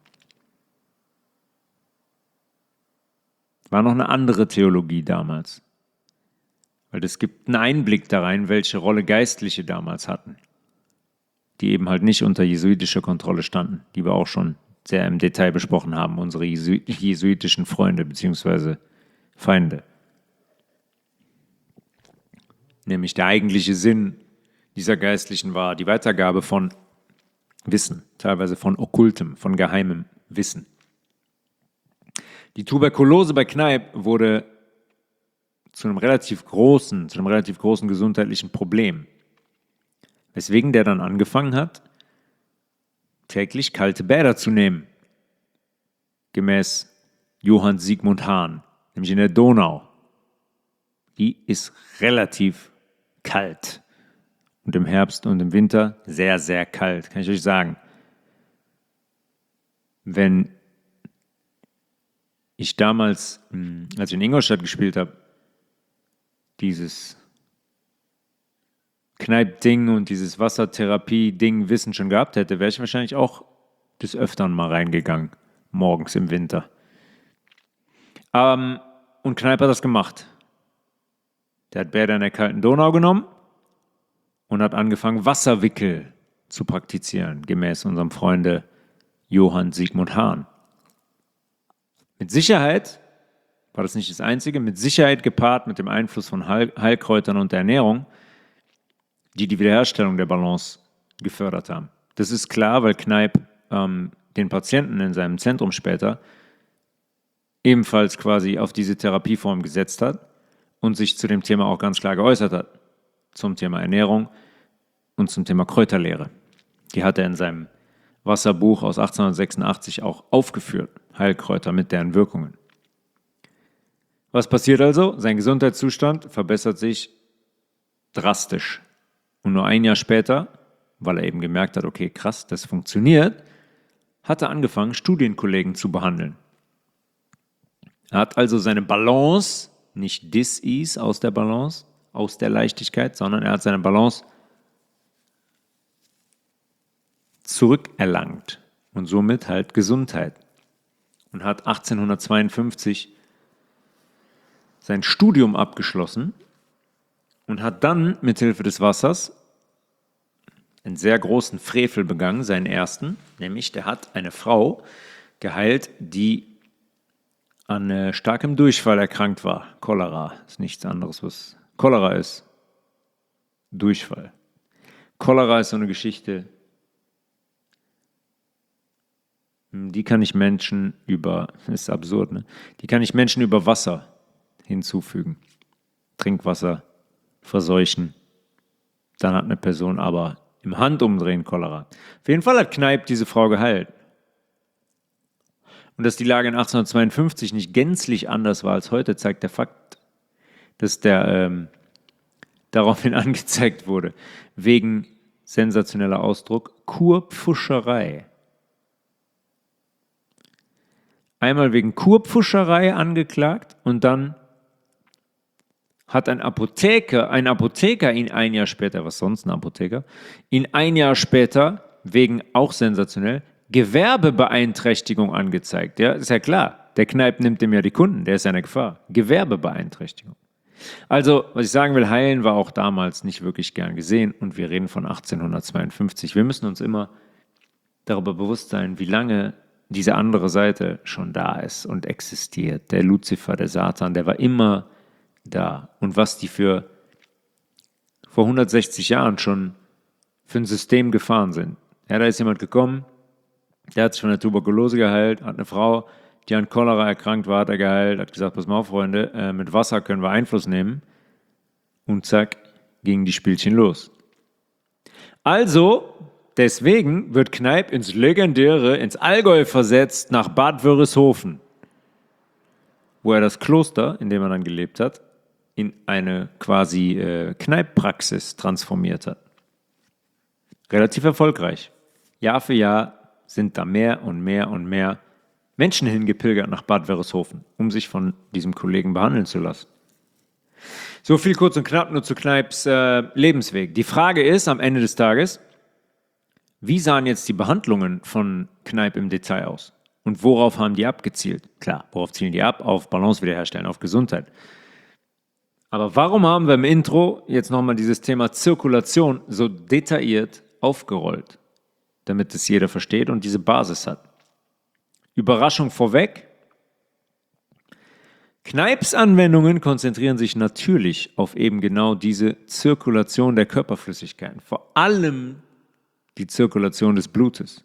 Speaker 2: War noch eine andere Theologie damals. Weil es gibt einen Einblick da rein, welche Rolle Geistliche damals hatten, die eben halt nicht unter jesuitischer Kontrolle standen, die wir auch schon sehr im Detail besprochen haben, unsere jesuitischen Freunde bzw. Feinde. Nämlich der eigentliche Sinn dieser Geistlichen war die Weitergabe von Wissen, teilweise von okkultem, von geheimem Wissen. Die Tuberkulose bei Kneipp wurde zu einem relativ großen, zu einem relativ großen gesundheitlichen Problem, weswegen der dann angefangen hat, täglich kalte Bäder zu nehmen, gemäß Johann Sigmund Hahn, nämlich in der Donau. Die ist relativ kalt und im Herbst und im Winter sehr, sehr kalt, kann ich euch sagen. Wenn ich damals, als ich in Ingolstadt gespielt habe, dieses Kneipp-Ding und dieses Wassertherapie-Ding Wissen schon gehabt hätte, wäre ich wahrscheinlich auch des Öfteren mal reingegangen, morgens im Winter. Ähm, und Kneipp hat das gemacht. Der hat Bäder in der kalten Donau genommen und hat angefangen, Wasserwickel zu praktizieren, gemäß unserem Freunde Johann Sigmund Hahn. Mit Sicherheit war das nicht das Einzige, mit Sicherheit gepaart mit dem Einfluss von Heil- Heilkräutern und der Ernährung, die die Wiederherstellung der Balance gefördert haben. Das ist klar, weil Kneipp ähm, den Patienten in seinem Zentrum später ebenfalls quasi auf diese Therapieform gesetzt hat und sich zu dem Thema auch ganz klar geäußert hat. Zum Thema Ernährung und zum Thema Kräuterlehre. Die hat er in seinem Wasserbuch aus achtzehnhundertsechsundachtzig auch aufgeführt. Heilkräuter mit deren Wirkungen. Was passiert also? Sein Gesundheitszustand verbessert sich drastisch. Und nur ein Jahr später, weil er eben gemerkt hat, okay, krass, das funktioniert, hat er angefangen, Studienkollegen zu behandeln. Er hat also seine Balance, nicht Dis-Ease aus der Balance, aus der Leichtigkeit, sondern er hat seine Balance zurückerlangt und somit halt Gesundheit. Und hat achtzehnhundertzweiundfünfzig sein Studium abgeschlossen und hat dann mithilfe des Wassers einen sehr großen Frevel begangen, seinen ersten, nämlich der hat eine Frau geheilt, die an äh, starkem Durchfall erkrankt war. Cholera ist nichts anderes, was Cholera ist. Durchfall. Cholera ist so eine Geschichte, die kann ich Menschen über, ist absurd, ne? Die kann ich Menschen über Wasser hinzufügen. Trinkwasser verseuchen. Dann hat eine Person aber im Handumdrehen Cholera. Auf jeden Fall hat Kneipp diese Frau geheilt. Und dass die Lage in achtzehnhundertzweiundfünfzig nicht gänzlich anders war als heute, zeigt der Fakt, dass der ähm, daraufhin angezeigt wurde, wegen sensationeller Ausdruck, Kurpfuscherei. Einmal wegen Kurpfuscherei angeklagt und dann hat ein Apotheker, ein Apotheker ihn ein Jahr später, was sonst ein Apotheker, ihn ein Jahr später wegen, auch sensationell, Gewerbebeeinträchtigung angezeigt. Ja, ist ja klar, der Kneipp nimmt dem ja die Kunden, der ist ja eine Gefahr. Gewerbebeeinträchtigung. Also, was ich sagen will, heilen war auch damals nicht wirklich gern gesehen und wir reden von achtzehnhundertzweiundfünfzig. Wir müssen uns immer darüber bewusst sein, wie lange diese andere Seite schon da ist und existiert. Der Luzifer, der Satan, der war immer da. Und was die für vor hundertsechzig Jahren schon für ein System gefahren sind. Ja, da ist jemand gekommen, der hat sich von der Tuberkulose geheilt, hat eine Frau, die an Cholera erkrankt war, hat er geheilt, hat gesagt, pass mal auf, Freunde, äh, mit Wasser können wir Einfluss nehmen. Und zack, gingen die Spielchen los. Also, deswegen wird Kneipp ins legendäre, ins Allgäu versetzt, nach Bad Wörishofen, wo er das Kloster, in dem er dann gelebt hat, in eine quasi äh, Kneipppraxis transformiert hat. Relativ erfolgreich. Jahr für Jahr sind da mehr und mehr und mehr Menschen hingepilgert nach Bad Wörishofen, um sich von diesem Kollegen behandeln zu lassen. So viel kurz und knapp nur zu Kneipps äh, Lebensweg. Die Frage ist am Ende des Tages, wie sahen jetzt die Behandlungen von Kneipp im Detail aus? Und worauf haben die abgezielt? Klar, worauf zielen die ab? Auf Balance wiederherstellen, auf Gesundheit. Aber warum haben wir im Intro jetzt nochmal dieses Thema Zirkulation so detailliert aufgerollt? Damit es jeder versteht und diese Basis hat. Überraschung vorweg. Kneips Anwendungen konzentrieren sich natürlich auf eben genau diese Zirkulation der Körperflüssigkeiten, vor allem die Zirkulation des Blutes.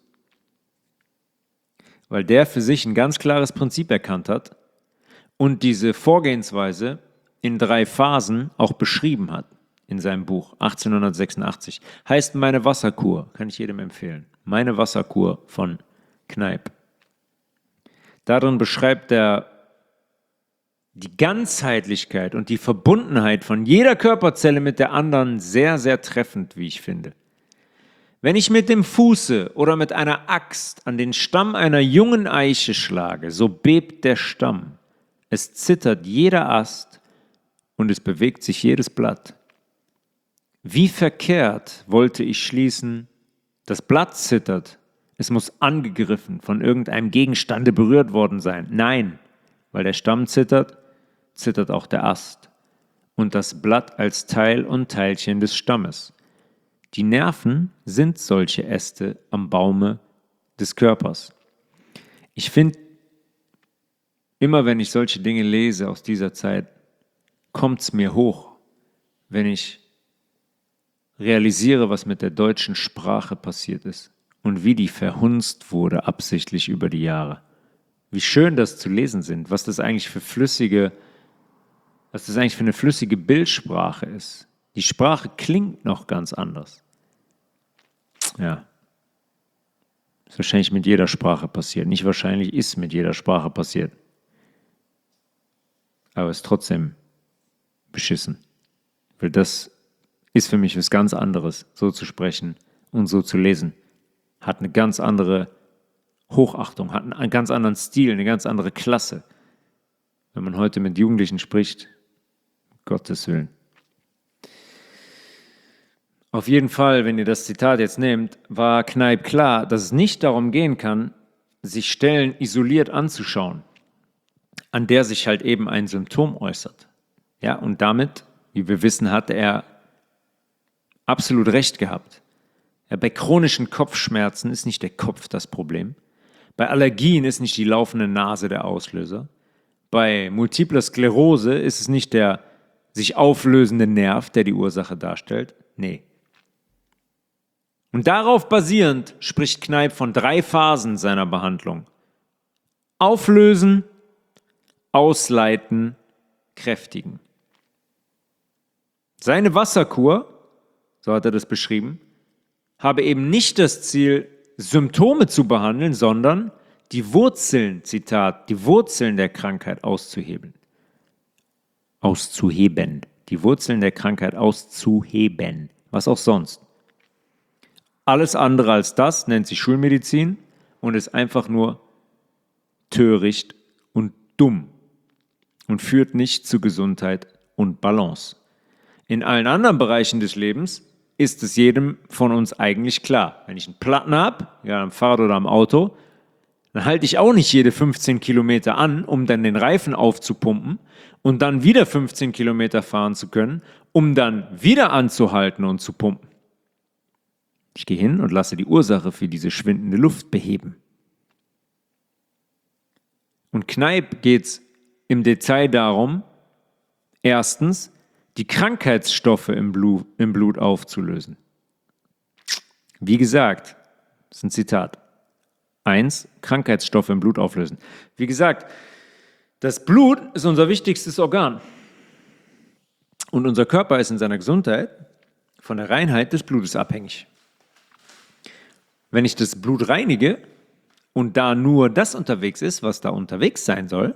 Speaker 2: Weil der für sich ein ganz klares Prinzip erkannt hat und diese Vorgehensweise in drei Phasen auch beschrieben hat in seinem Buch achtzehnhundertsechsundachtzig. Heißt Meine Wasserkur, kann ich jedem empfehlen. Meine Wasserkur von Kneipp. Darin beschreibt er die Ganzheitlichkeit und die Verbundenheit von jeder Körperzelle mit der anderen sehr, sehr treffend, wie ich finde. Wenn ich mit dem Fuße oder mit einer Axt an den Stamm einer jungen Eiche schlage, so bebt der Stamm. Es zittert jeder Ast und es bewegt sich jedes Blatt. Wie verkehrt wollte ich schließen, das Blatt zittert, es muss angegriffen, von irgendeinem Gegenstande berührt worden sein. Nein, weil der Stamm zittert, zittert auch der Ast und das Blatt als Teil und Teilchen des Stammes. Die Nerven sind solche Äste am Baume des Körpers. Ich finde, immer wenn ich solche Dinge lese aus dieser Zeit, kommt es mir hoch, wenn ich realisiere, was mit der deutschen Sprache passiert ist und wie die verhunzt wurde absichtlich über die Jahre. Wie schön das zu lesen sind, was das eigentlich für flüssige, was das eigentlich für eine flüssige Bildsprache ist. Die Sprache klingt noch ganz anders. Ja. Ist wahrscheinlich mit jeder Sprache passiert. Nicht wahrscheinlich, ist mit jeder Sprache passiert. Aber es ist trotzdem beschissen. Weil das ist für mich was ganz anderes, so zu sprechen und so zu lesen. Hat eine ganz andere Hochachtung, hat einen ganz anderen Stil, eine ganz andere Klasse. Wenn man heute mit Jugendlichen spricht, um Gottes Willen. Auf jeden Fall, wenn ihr das Zitat jetzt nehmt, war Kneipp klar, dass es nicht darum gehen kann, sich Stellen isoliert anzuschauen, an der sich halt eben ein Symptom äußert. Ja, und damit, wie wir wissen, hatte er absolut recht gehabt. Ja, bei chronischen Kopfschmerzen ist nicht der Kopf das Problem. Bei Allergien ist nicht die laufende Nase der Auslöser. Bei multipler Sklerose ist es nicht der sich auflösende Nerv, der die Ursache darstellt. Nee. Und darauf basierend spricht Kneipp von drei Phasen seiner Behandlung. Auflösen, ausleiten, kräftigen. Seine Wasserkur, so hat er das beschrieben, habe eben nicht das Ziel, Symptome zu behandeln, sondern die Wurzeln, Zitat, die Wurzeln der Krankheit auszuhebeln. Auszuheben. Die Wurzeln der Krankheit auszuheben. Was auch sonst. Alles andere als das nennt sich Schulmedizin und ist einfach nur töricht und dumm und führt nicht zu Gesundheit und Balance. In allen anderen Bereichen des Lebens ist es jedem von uns eigentlich klar. Wenn ich einen Platten habe, ja, am Fahrrad oder am Auto, dann halte ich auch nicht jede fünfzehn Kilometer an, um dann den Reifen aufzupumpen und dann wieder fünfzehn Kilometer fahren zu können, um dann wieder anzuhalten und zu pumpen. Ich gehe hin und lasse die Ursache für diese schwindende Luft beheben. Und Kneipp geht es im Detail darum, erstens, die Krankheitsstoffe im Blut, im Blut aufzulösen. Wie gesagt, das ist ein Zitat. Eins, Krankheitsstoffe im Blut auflösen. Wie gesagt, das Blut ist unser wichtigstes Organ. Und unser Körper ist in seiner Gesundheit von der Reinheit des Blutes abhängig. Wenn ich das Blut reinige und da nur das unterwegs ist, was da unterwegs sein soll,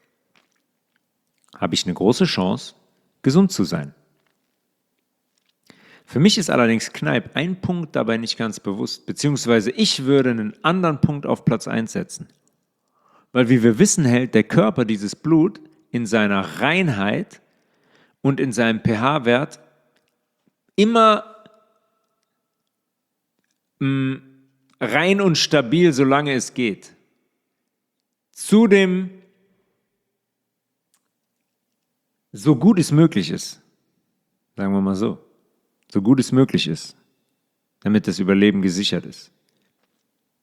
Speaker 2: habe ich eine große Chance, gesund zu sein. Für mich ist allerdings Kneipp ein Punkt dabei nicht ganz bewusst, beziehungsweise ich würde einen anderen Punkt auf Platz eins setzen. Weil wie wir wissen, hält der Körper dieses Blut in seiner Reinheit und in seinem pH-Wert immer mh, rein und stabil, solange es geht. Zudem so gut es möglich ist, sagen wir mal so, so gut es möglich ist, damit das Überleben gesichert ist.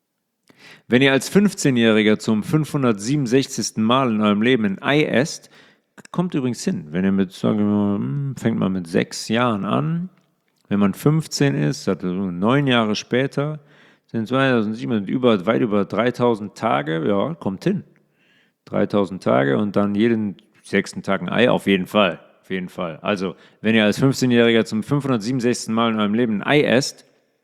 Speaker 2: Wenn ihr als fünfzehnjähriger zum fünfhundertsiebenundsechzigsten Mal in eurem Leben ein Ei esst, kommt übrigens hin. Wenn ihr mit, sagen wir mal, fängt man mit sechs Jahren an, wenn man fünfzehn ist, also neun Jahre später, sind zweitausendsieben über, weit über dreitausend Tage, ja, kommt hin. dreitausend Tage und dann jeden sechsten Tag ein Ei, auf jeden Fall. Auf jeden Fall. Also, wenn ihr als fünfzehnjähriger zum fünfhundertsiebenundsechzigsten Mal in eurem Leben ein Ei esst,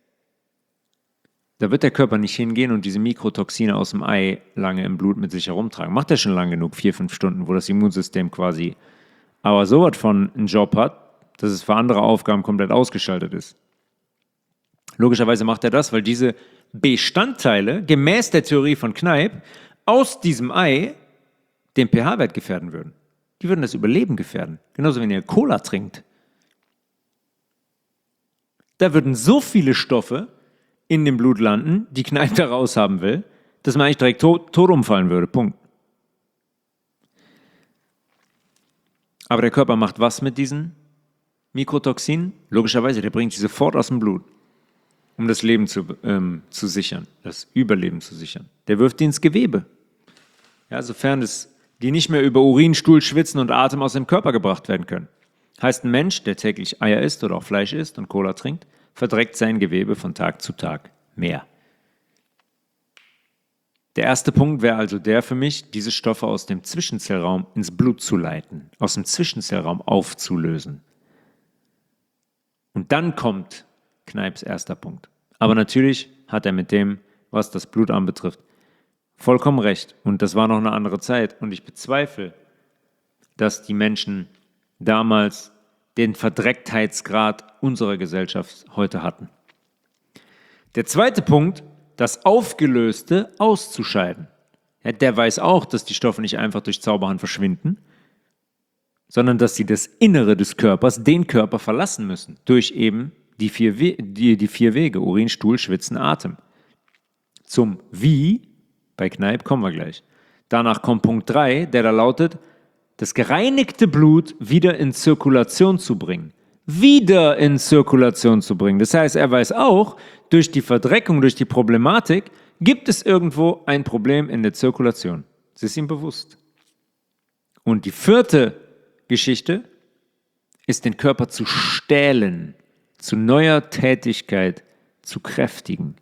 Speaker 2: da wird der Körper nicht hingehen und diese Mikrotoxine aus dem Ei lange im Blut mit sich herumtragen. Macht er schon lang genug, vier, fünf Stunden, wo das Immunsystem quasi aber so was von einen Job hat, dass es für andere Aufgaben komplett ausgeschaltet ist. Logischerweise macht er das, weil diese Bestandteile, gemäß der Theorie von Kneipp, aus diesem Ei den pH-Wert gefährden würden. Die würden das Überleben gefährden. Genauso, wenn ihr Cola trinkt. Da würden so viele Stoffe in dem Blut landen, die Kneipp da raus haben will, dass man eigentlich direkt tot, tot umfallen würde. Punkt. Aber der Körper macht was mit diesen Mikrotoxinen? Logischerweise, der bringt sie sofort aus dem Blut, um das Leben zu, ähm, zu sichern, das Überleben zu sichern. Der wirft die ins Gewebe. Ja, sofern es, die nicht mehr über Urin, Stuhl, Schwitzen und Atem aus dem Körper gebracht werden können. Heißt, ein Mensch, der täglich Eier isst oder auch Fleisch isst und Cola trinkt, verdreckt sein Gewebe von Tag zu Tag mehr. Der erste Punkt wäre also der für mich, diese Stoffe aus dem Zwischenzellraum ins Blut zu leiten, aus dem Zwischenzellraum aufzulösen. Und dann kommt Kneips erster Punkt. Aber natürlich hat er mit dem, was das Blut anbetrifft, vollkommen recht. Und das war noch eine andere Zeit. Und ich bezweifle, dass die Menschen damals den Verdrecktheitsgrad unserer Gesellschaft heute hatten. Der zweite Punkt, das Aufgelöste auszuscheiden. Ja, der weiß auch, dass die Stoffe nicht einfach durch Zauberhand verschwinden, sondern dass sie das Innere des Körpers, den Körper verlassen müssen, durch eben die vier, We- die, die vier Wege, Urin, Stuhl, Schwitzen, Atem. Zum Wie, bei Kneipp kommen wir gleich. Danach kommt Punkt drei, der da lautet, das gereinigte Blut wieder in Zirkulation zu bringen. Wieder in Zirkulation zu bringen. Das heißt, er weiß auch, durch die Verdreckung, durch die Problematik, gibt es irgendwo ein Problem in der Zirkulation. Das ist ihm bewusst. Und die vierte Geschichte ist, den Körper zu stählen, zu neuer Tätigkeit zu kräftigen.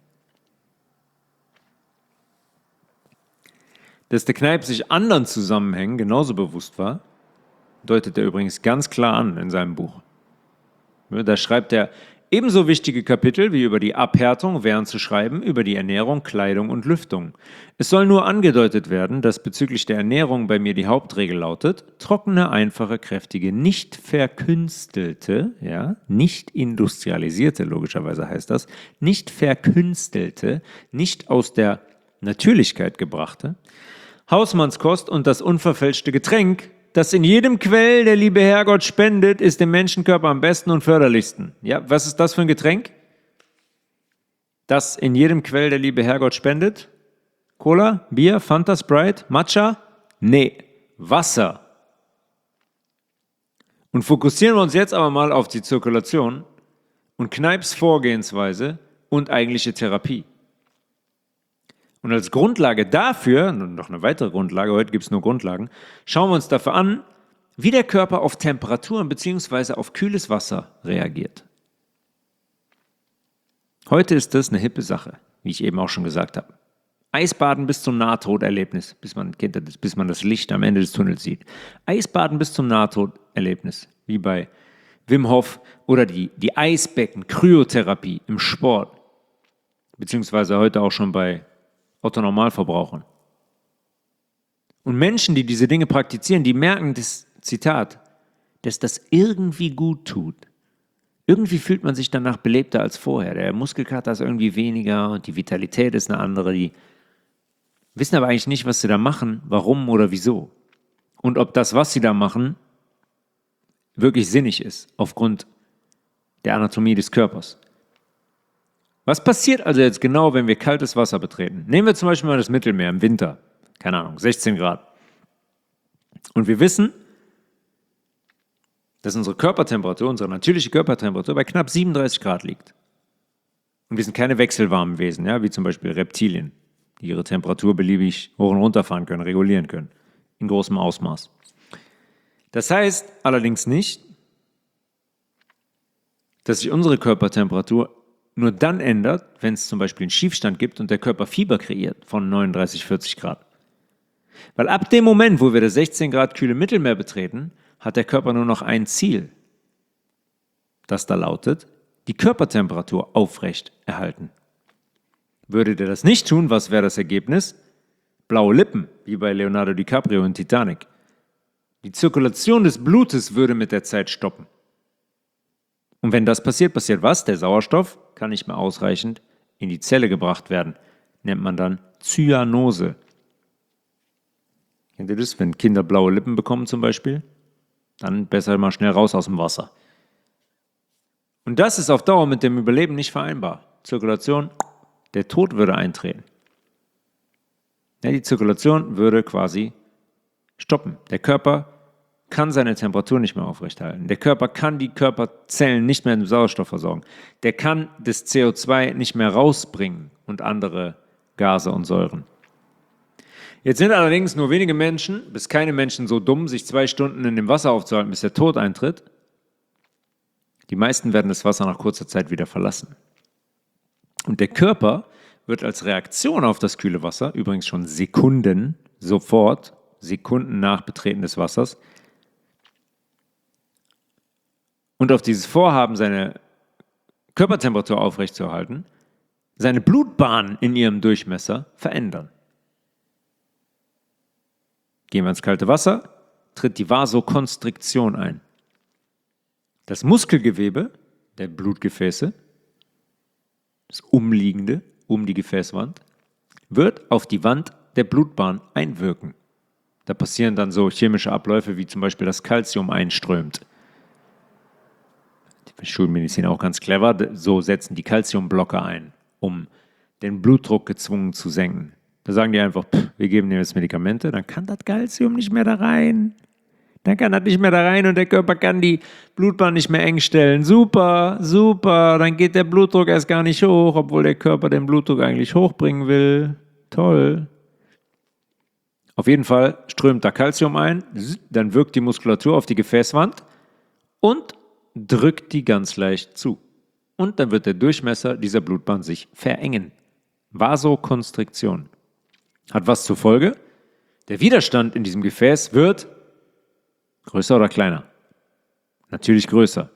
Speaker 2: Dass der Kneipp sich anderen Zusammenhängen genauso bewusst war, deutet er übrigens ganz klar an in seinem Buch. Da schreibt er ebenso wichtige Kapitel wie über die Abhärtung während zu schreiben, über die Ernährung, Kleidung und Lüftung. Es soll nur angedeutet werden, dass bezüglich der Ernährung bei mir die Hauptregel lautet, trockene, einfache, kräftige, nicht verkünstelte, ja, nicht industrialisierte, logischerweise heißt das, nicht verkünstelte, nicht aus der Natürlichkeit gebrachte, Hausmannskost und das unverfälschte Getränk, das in jedem Quell der liebe Herrgott spendet, ist dem Menschenkörper am besten und förderlichsten. Ja, was ist das für ein Getränk? Das in jedem Quell der liebe Herrgott spendet? Cola, Bier, Fanta, Sprite, Matcha? Nee, Wasser. Und fokussieren wir uns jetzt aber mal auf die Zirkulation und Kneips Vorgehensweise und eigentliche Therapie. Und als Grundlage dafür, und noch eine weitere Grundlage, heute gibt es nur Grundlagen, schauen wir uns dafür an, wie der Körper auf Temperaturen bzw. auf kühles Wasser reagiert. Heute ist das eine hippe Sache, wie ich eben auch schon gesagt habe. Eisbaden bis zum Nahtoderlebnis, bis man, kennt das, bis man das Licht am Ende des Tunnels sieht. Eisbaden bis zum Nahtoderlebnis, wie bei Wim Hof oder die, die Eisbecken, Kryotherapie im Sport, beziehungsweise heute auch schon bei Otto-Normalverbrauchern. Und Menschen, die diese Dinge praktizieren, die merken, das Zitat, dass das irgendwie gut tut. Irgendwie fühlt man sich danach belebter als vorher. Der Muskelkater ist irgendwie weniger und die Vitalität ist eine andere. Die wissen aber eigentlich nicht, was sie da machen, warum oder wieso. Und ob das, was sie da machen, wirklich sinnig ist, aufgrund der Anatomie des Körpers. Was passiert also jetzt genau, wenn wir kaltes Wasser betreten? Nehmen wir zum Beispiel mal das Mittelmeer im Winter. Keine Ahnung, sechzehn Grad. Und wir wissen, dass unsere Körpertemperatur, unsere natürliche Körpertemperatur bei knapp siebenunddreißig Grad liegt. Und wir sind keine wechselwarmen Wesen, ja, wie zum Beispiel Reptilien, die ihre Temperatur beliebig hoch und runter fahren können, regulieren können, in großem Ausmaß. Das heißt allerdings nicht, dass sich unsere Körpertemperatur nur dann ändert, wenn es zum Beispiel einen Schiefstand gibt und der Körper Fieber kreiert von neununddreißig, vierzig Grad. Weil ab dem Moment, wo wir das sechzehn Grad kühle Mittelmeer betreten, hat der Körper nur noch ein Ziel, das da lautet, die Körpertemperatur aufrecht erhalten. Würde der das nicht tun, was wäre das Ergebnis? Blaue Lippen, wie bei Leonardo DiCaprio in Titanic. Die Zirkulation des Blutes würde mit der Zeit stoppen. Und wenn das passiert, passiert was? Der Sauerstoff kann nicht mehr ausreichend in die Zelle gebracht werden. Nennt man dann Zyanose. Kennt ihr das? Wenn Kinder blaue Lippen bekommen zum Beispiel, dann besser mal schnell raus aus dem Wasser. Und das ist auf Dauer mit dem Überleben nicht vereinbar. Zirkulation, der Tod würde eintreten. Ja, die Zirkulation würde quasi stoppen. Der Körper kann seine Temperatur nicht mehr aufrechthalten. Der Körper kann die Körperzellen nicht mehr mit Sauerstoff versorgen. Der kann das C O zwei nicht mehr rausbringen und andere Gase und Säuren. Jetzt sind allerdings nur wenige Menschen, bis keine Menschen so dumm, sich zwei Stunden in dem Wasser aufzuhalten, bis der Tod eintritt. Die meisten werden das Wasser nach kurzer Zeit wieder verlassen. Und der Körper wird als Reaktion auf das kühle Wasser, übrigens schon Sekunden, sofort, Sekunden nach Betreten des Wassers, und auf dieses Vorhaben, seine Körpertemperatur aufrechtzuerhalten, seine Blutbahn in ihrem Durchmesser verändern. Gehen wir ins kalte Wasser, tritt die Vasokonstriktion ein. Das Muskelgewebe der Blutgefäße, das umliegende, um die Gefäßwand, wird auf die Wand der Blutbahn einwirken. Da passieren dann so chemische Abläufe, wie zum Beispiel das Calcium einströmt. Die Schulmedizin auch ganz clever, so setzen die Calciumblocker ein, um den Blutdruck gezwungen zu senken. Da sagen die einfach, pff, wir geben dir jetzt Medikamente, dann kann das Calcium nicht mehr da rein. Dann kann das nicht mehr da rein und der Körper kann die Blutbahn nicht mehr eng stellen. Super, super, dann geht der Blutdruck erst gar nicht hoch, obwohl der Körper den Blutdruck eigentlich hochbringen will. Toll. Auf jeden Fall strömt da Calcium ein, dann wirkt die Muskulatur auf die Gefäßwand und drückt die ganz leicht zu. Und dann wird der Durchmesser dieser Blutbahn sich verengen. Vasokonstriktion. Hat was zur Folge? Der Widerstand in diesem Gefäß wird größer oder kleiner? Natürlich größer.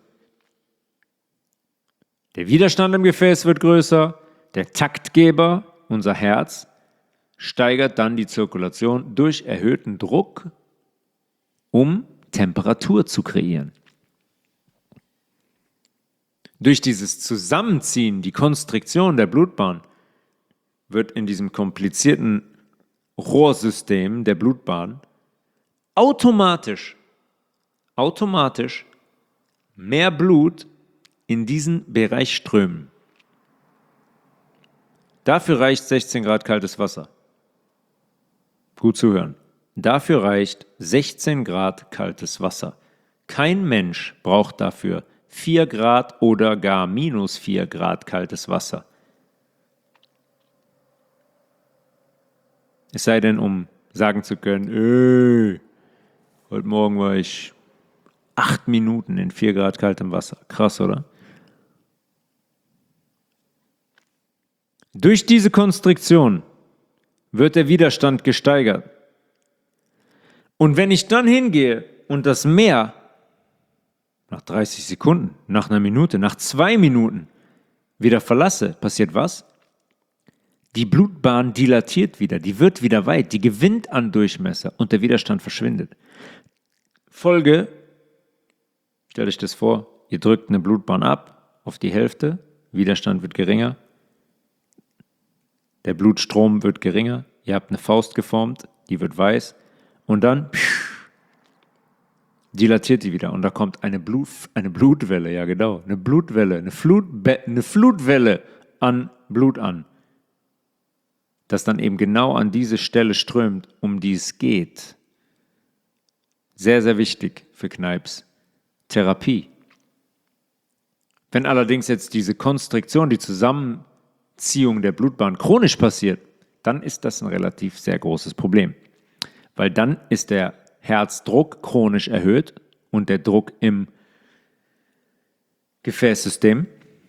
Speaker 2: Der Widerstand im Gefäß wird größer, der Taktgeber, unser Herz, steigert dann die Zirkulation durch erhöhten Druck, um Temperatur zu kreieren. Durch dieses Zusammenziehen, die Konstriktion der Blutbahn, wird in diesem komplizierten Rohrsystem der Blutbahn automatisch, automatisch mehr Blut in diesen Bereich strömen. Dafür reicht sechzehn Grad kaltes Wasser. Gut zuhören. Dafür reicht sechzehn Grad kaltes Wasser. Kein Mensch braucht dafür vier Grad oder gar minus vier Grad kaltes Wasser. Es sei denn, um sagen zu können, ey, heute Morgen war ich acht Minuten in vier Grad kaltem Wasser. Krass, oder? Durch diese Konstriktion wird der Widerstand gesteigert. Und wenn ich dann hingehe und das Meer nach dreißig Sekunden, nach einer Minute, nach zwei Minuten wieder verlasse, passiert was? Die Blutbahn dilatiert wieder, die wird wieder weit, die gewinnt an Durchmesser und der Widerstand verschwindet. Folge, stellt euch das vor, ihr drückt eine Blutbahn ab auf die Hälfte, Widerstand wird geringer, der Blutstrom wird geringer, ihr habt eine Faust geformt, die wird weiß und dann pff, dilatiert die wieder und da kommt eine, Blut, eine Blutwelle, ja genau, eine Blutwelle, eine, Flutbe- eine Flutwelle an Blut an, das dann eben genau an diese Stelle strömt, um die es geht. Sehr, sehr wichtig für Kneips. Therapie. Wenn allerdings jetzt diese Konstriktion, die Zusammenziehung der Blutbahn chronisch passiert, dann ist das ein relativ sehr großes Problem. Weil dann ist der Herzdruck chronisch erhöht und der Druck im Gefäßsystem.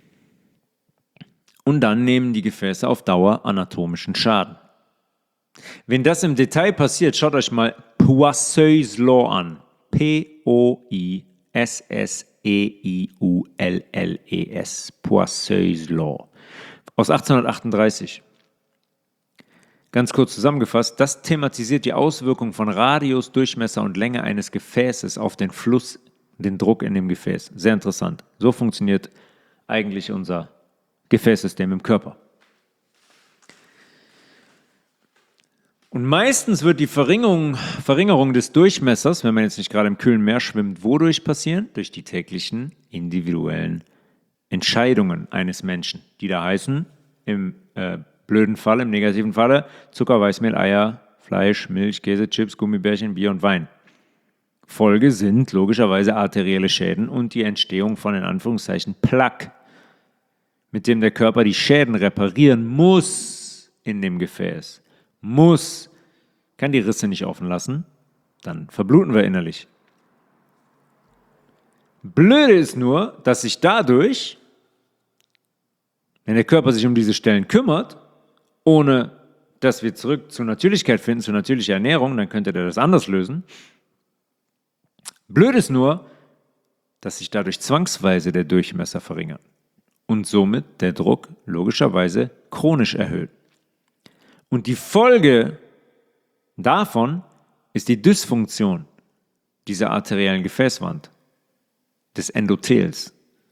Speaker 2: Und dann nehmen die Gefäße auf Dauer anatomischen Schaden. Wenn das im Detail passiert, schaut euch mal Poiseuille's Law an. P O I S S E I U L L E S. Poiseuille's Law. Aus achtzehnhundertachtunddreißig. Ganz kurz zusammengefasst, das thematisiert die Auswirkung von Radius, Durchmesser und Länge eines Gefäßes auf den Fluss, den Druck in dem Gefäß. Sehr interessant. So funktioniert eigentlich unser Gefäßsystem im Körper. Und meistens wird die Verringerung, Verringerung des Durchmessers, wenn man jetzt nicht gerade im kühlen Meer schwimmt, wodurch passieren? Durch die täglichen individuellen Entscheidungen eines Menschen, die da heißen, im äh, blöden Fall, im negativen Falle, Zucker, Weißmehl, Eier, Fleisch, Milch, Käse, Chips, Gummibärchen, Bier und Wein. Folge sind logischerweise arterielle Schäden und die Entstehung von in Anführungszeichen Plaque, mit dem der Körper die Schäden reparieren muss in dem Gefäß. Muss. Kann die Risse nicht offen lassen, dann verbluten wir innerlich. Blöde ist nur, dass sich dadurch, wenn der Körper sich um diese Stellen kümmert, ohne dass wir zurück zur Natürlichkeit finden, zur natürlichen Ernährung, dann könnte der das anders lösen. Blöd ist nur, dass sich dadurch zwangsweise der Durchmesser verringert und somit der Druck logischerweise chronisch erhöht. Und die Folge davon ist die Dysfunktion dieser arteriellen Gefäßwand, des Endothels.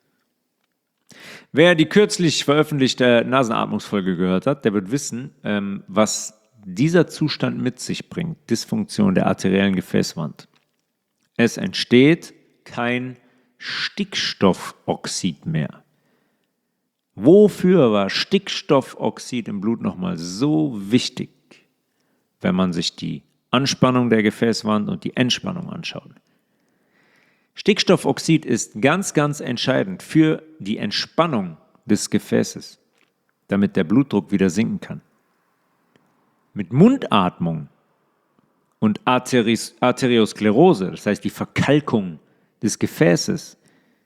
Speaker 2: Wer die kürzlich veröffentlichte Nasenatmungsfolge gehört hat, der wird wissen, ähm, was dieser Zustand mit sich bringt, Dysfunktion der arteriellen Gefäßwand. Es entsteht kein Stickstoffoxid mehr. Wofür war Stickstoffoxid im Blut nochmal so wichtig, wenn man sich die Anspannung der Gefäßwand und die Entspannung anschaut? Stickstoffoxid ist ganz, ganz entscheidend für die Entspannung des Gefäßes, damit der Blutdruck wieder sinken kann. Mit Mundatmung und Arteris, Arteriosklerose, das heißt die Verkalkung des Gefäßes,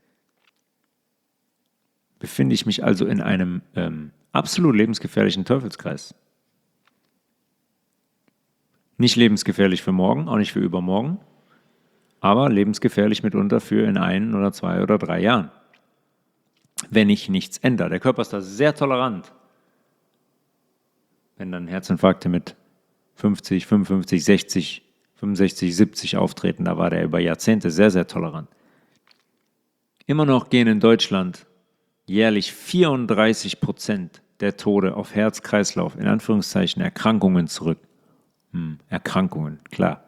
Speaker 2: befinde ich mich also in einem ähm, absolut lebensgefährlichen Teufelskreis. Nicht lebensgefährlich für morgen, auch nicht für übermorgen, aber lebensgefährlich mitunter für in ein oder zwei oder drei Jahren, wenn ich nichts ändere. Der Körper ist da sehr tolerant. Wenn dann Herzinfarkte mit fünfzig, fünfundfünfzig, sechzig, fünfundsechzig, siebzig auftreten, da war der über Jahrzehnte sehr, sehr tolerant. Immer noch gehen in Deutschland jährlich vierunddreißig Prozent der Tode auf Herz-Kreislauf, in Anführungszeichen Erkrankungen zurück. Hm, Erkrankungen, klar.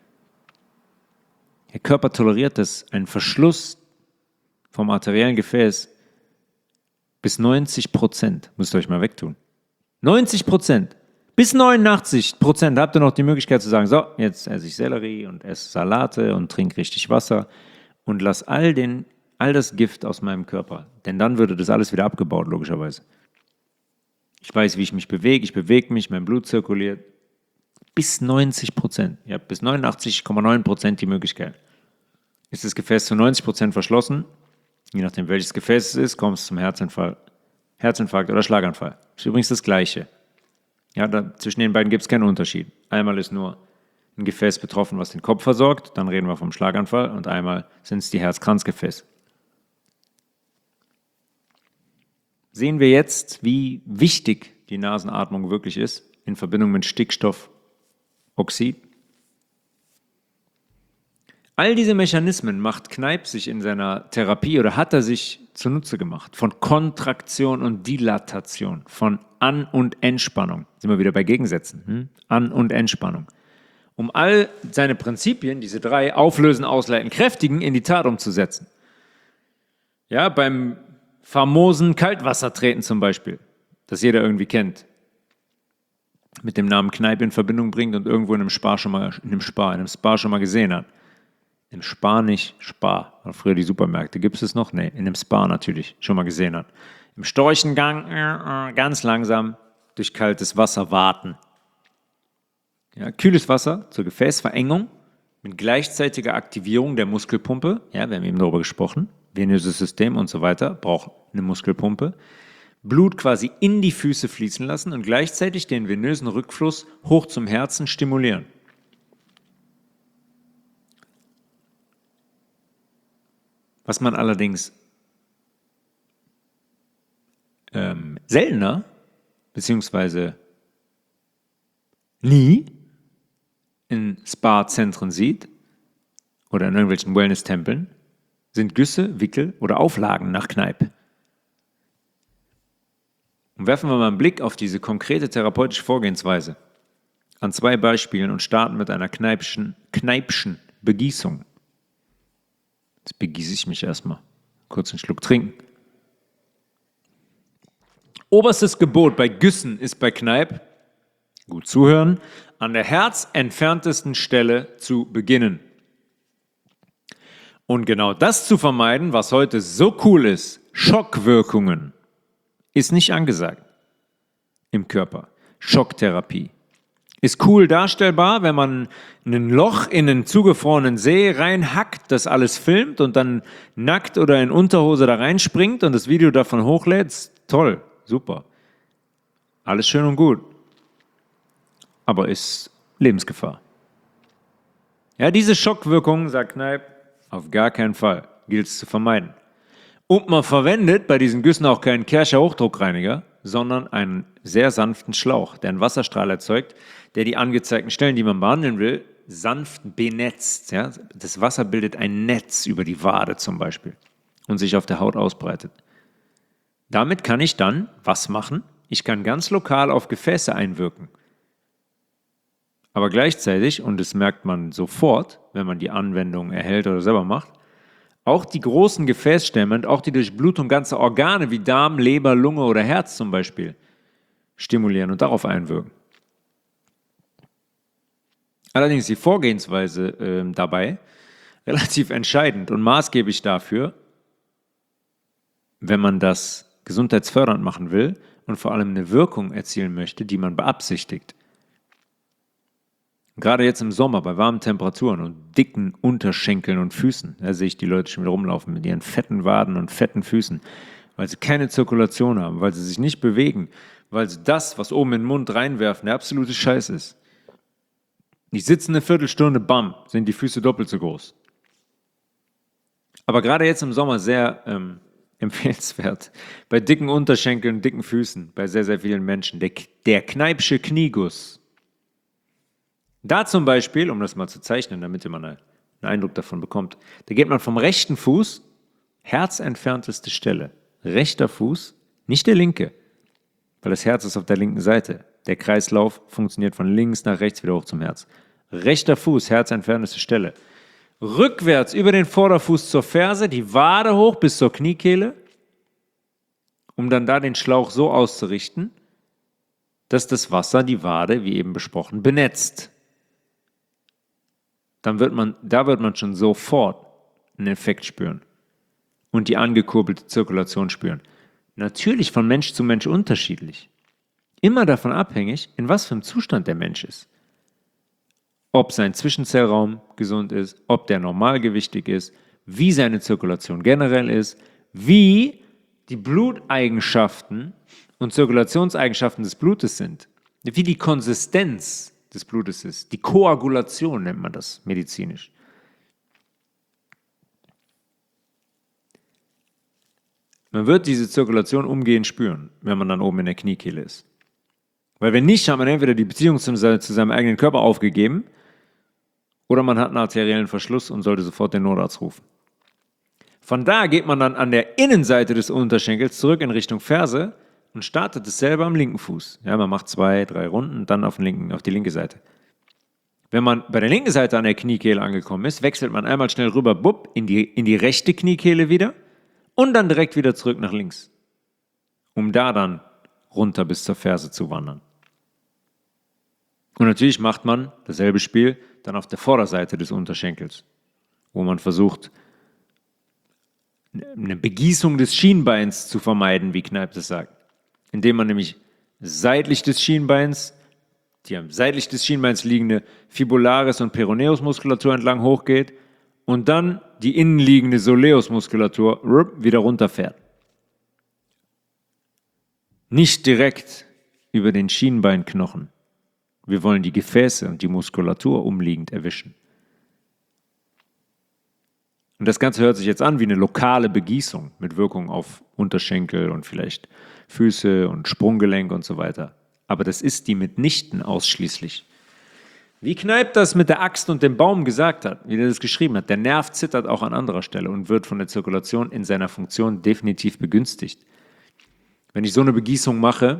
Speaker 2: Der Körper toleriert es, einen Verschluss vom arteriellen Gefäß bis neunzig Prozent, müsst ihr euch mal wegtun. neunzig Prozent. Bis neunundachtzig Prozent habt ihr noch die Möglichkeit zu sagen, so, jetzt esse ich Sellerie und esse Salate und trinke richtig Wasser und lass all, den, all das Gift aus meinem Körper. Denn dann würde das alles wieder abgebaut, logischerweise. Ich weiß, wie ich mich bewege, ich bewege mich, mein Blut zirkuliert. Bis neunzig Prozent. Ihr habt bis neunundachtzig Komma neun Prozent die Möglichkeit. Ist das Gefäß zu neunzig Prozent verschlossen, je nachdem welches Gefäß es ist, kommt es zum Herzinfarkt, Herzinfarkt oder Schlaganfall. Das ist übrigens das Gleiche. Ja, da, zwischen den beiden gibt es keinen Unterschied. Einmal ist nur ein Gefäß betroffen, was den Kopf versorgt, dann reden wir vom Schlaganfall, und einmal sind es die Herzkranzgefäße. Sehen wir jetzt, wie wichtig die Nasenatmung wirklich ist in Verbindung mit Stickstoffoxid. All diese Mechanismen macht Kneipp sich in seiner Therapie oder hat er sich zunutze gemacht. Von Kontraktion und Dilatation, von An- und Entspannung. Sind wir wieder bei Gegensätzen. Hm? An- und Entspannung. Um all seine Prinzipien, diese drei auflösen, ausleiten, kräftigen, in die Tat umzusetzen. Ja, beim famosen Kaltwassertreten zum Beispiel, das jeder irgendwie kennt, mit dem Namen Kneipp in Verbindung bringt und irgendwo in einem Spa schon mal, in einem Spa, in einem Spa schon mal gesehen hat. Im Spa nicht, Spa. Früher die Supermärkte. Gibt es das noch? Nee, in einem Spa natürlich, schon mal gesehen hat. Im Storchengang äh, äh, ganz langsam durch kaltes Wasser warten. Ja, kühles Wasser zur Gefäßverengung mit gleichzeitiger Aktivierung der Muskelpumpe, ja, wir haben eben darüber gesprochen, venöses System und so weiter, braucht eine Muskelpumpe, Blut quasi in die Füße fließen lassen und gleichzeitig den venösen Rückfluss hoch zum Herzen stimulieren. Was man allerdings ähm, seltener, beziehungsweise nie in Spa-Zentren sieht oder in irgendwelchen Wellness-Tempeln, sind Güsse, Wickel oder Auflagen nach Kneipp. Und werfen wir mal einen Blick auf diese konkrete therapeutische Vorgehensweise an zwei Beispielen und starten mit einer Kneipschen, Kneipschen Begießung. Jetzt begieße ich mich erstmal. Kurz einen Schluck trinken. Oberstes Gebot bei Güssen ist bei Kneipp, gut zuhören, an der herzentferntesten Stelle zu beginnen. Und genau das zu vermeiden, was heute so cool ist, Schockwirkungen, ist nicht angesagt im Körper. Schocktherapie ist cool darstellbar, wenn man ein Loch in einen zugefrorenen See reinhackt, das alles filmt und dann nackt oder in Unterhose da reinspringt und das Video davon hochlädt. Toll, super. Alles schön und gut. Aber ist Lebensgefahr. Ja, diese Schockwirkung, sagt Kneipp, auf gar keinen Fall. Gilt es zu vermeiden. Und man verwendet bei diesen Güssen auch keinen Kärcher Hochdruckreiniger, sondern einen sehr sanften Schlauch, der einen Wasserstrahl erzeugt, der die angezeigten Stellen, die man behandeln will, sanft benetzt. Ja? Das Wasser bildet ein Netz über die Wade zum Beispiel und sich auf der Haut ausbreitet. Damit kann ich dann was machen? Ich kann ganz lokal auf Gefäße einwirken. Aber gleichzeitig, und das merkt man sofort, wenn man die Anwendung erhält oder selber macht, auch die großen Gefäßstämme und auch die Durchblutung ganzer Organe wie Darm, Leber, Lunge oder Herz zum Beispiel stimulieren und darauf einwirken. Allerdings die Vorgehensweise äh, dabei relativ entscheidend und maßgeblich dafür, wenn man das gesundheitsfördernd machen will und vor allem eine Wirkung erzielen möchte, die man beabsichtigt. Gerade jetzt im Sommer bei warmen Temperaturen und dicken Unterschenkeln und Füßen, da sehe ich die Leute schon wieder rumlaufen mit ihren fetten Waden und fetten Füßen, weil sie keine Zirkulation haben, weil sie sich nicht bewegen, weil sie das, was oben in den Mund reinwerfen, der absolute Scheiß ist. Die sitzen eine Viertelstunde, bam, sind die Füße doppelt so groß. Aber gerade jetzt im Sommer sehr ähm, empfehlenswert, bei dicken Unterschenkeln, dicken Füßen, bei sehr, sehr vielen Menschen, der, der Kneipsche Knieguss. Da zum Beispiel, um das mal zu zeichnen, damit ihr mal eine, einen Eindruck davon bekommt, da geht man vom rechten Fuß, herzentfernteste Stelle, rechter Fuß, nicht der linke, weil das Herz ist auf der linken Seite. Der Kreislauf funktioniert von links nach rechts wieder hoch zum Herz. Rechter Fuß, herzentfernteste Stelle. Rückwärts über den Vorderfuß zur Ferse, die Wade hoch bis zur Kniekehle, um dann da den Schlauch so auszurichten, dass das Wasser die Wade, wie eben besprochen, benetzt. Dann wird man, da wird man schon sofort einen Effekt spüren und die angekurbelte Zirkulation spüren. Natürlich von Mensch zu Mensch unterschiedlich. Immer davon abhängig, in was für einem Zustand der Mensch ist. Ob sein Zwischenzellraum gesund ist, ob der normalgewichtig ist, wie seine Zirkulation generell ist, wie die Bluteigenschaften und Zirkulationseigenschaften des Blutes sind, wie die Konsistenz des Blutes ist. Die Koagulation nennt man das medizinisch. Man wird diese Zirkulation umgehend spüren, wenn man dann oben in der Kniekehle ist. Weil wenn nicht, hat man entweder die Beziehung zu seinem eigenen Körper aufgegeben oder man hat einen arteriellen Verschluss und sollte sofort den Notarzt rufen. Von da geht man dann an der Innenseite des Unterschenkels zurück in Richtung Ferse und startet es selber am linken Fuß. Ja, man macht zwei, drei Runden und dann auf, den linken, auf die linke Seite. Wenn man bei der linken Seite an der Kniekehle angekommen ist, wechselt man einmal schnell rüber, bupp, in die, in die rechte Kniekehle wieder und dann direkt wieder zurück nach links, um da dann runter bis zur Ferse zu wandern. Und natürlich macht man dasselbe Spiel dann auf der Vorderseite des Unterschenkels, wo man versucht, eine Begießung des Schienbeins zu vermeiden, wie Kneipp das sagt. Indem man nämlich seitlich des Schienbeins die am seitlich des Schienbeins liegende Fibularis- und Peroneusmuskulatur entlang hochgeht und dann die innenliegende Soleusmuskulatur wieder runterfährt. Nicht direkt über den Schienbeinknochen. Wir wollen die Gefäße und die Muskulatur umliegend erwischen. Und das Ganze hört sich jetzt an wie eine lokale Begießung mit Wirkung auf Unterschenkel und vielleicht Füße und Sprunggelenk und so weiter. Aber das ist die mitnichten ausschließlich. Wie Kneipp das mit der Axt und dem Baum gesagt hat, wie er das geschrieben hat, der Nerv zittert auch an anderer Stelle und wird von der Zirkulation in seiner Funktion definitiv begünstigt. Wenn ich so eine Begießung mache,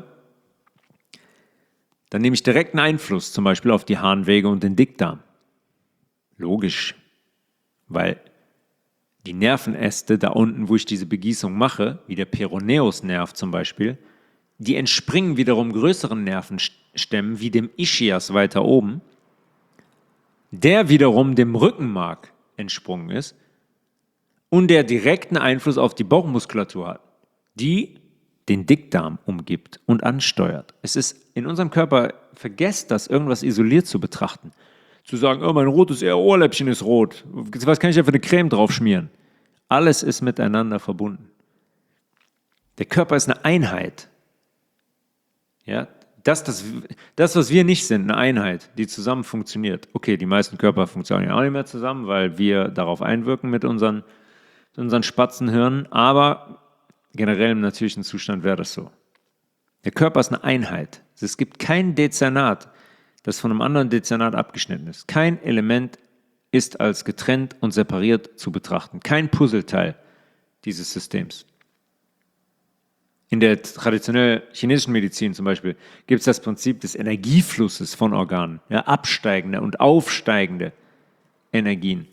Speaker 2: dann nehme ich direkten Einfluss zum Beispiel auf die Harnwege und den Dickdarm. Logisch, weil die Nervenäste da unten, wo ich diese Begießung mache, wie der Peroneusnerv zum Beispiel, die entspringen wiederum größeren Nervenstämmen wie dem Ischias weiter oben, der wiederum dem Rückenmark entsprungen ist und der direkten Einfluss auf die Bauchmuskulatur hat, die den Dickdarm umgibt und ansteuert. Es ist in unserem Körper, vergesst das, irgendwas isoliert zu betrachten. Zu sagen, oh, mein rotes Ohrläppchen ist rot. Was kann ich da für eine Creme drauf schmieren? Alles ist miteinander verbunden. Der Körper ist eine Einheit. Ja, das, das, das, was wir nicht sind, eine Einheit, die zusammen funktioniert. Okay, die meisten Körper funktionieren auch nicht mehr zusammen, weil wir darauf einwirken mit unseren, unseren Spatzenhirnen, aber generell im natürlichen Zustand wäre das so. Der Körper ist eine Einheit. Es gibt kein Dezernat, das von einem anderen Dezernat abgeschnitten ist. Kein Element ist als getrennt und separiert zu betrachten. Kein Puzzleteil dieses Systems. In der traditionellen chinesischen Medizin zum Beispiel gibt es das Prinzip des Energieflusses von Organen. Ja, absteigende und aufsteigende Energien.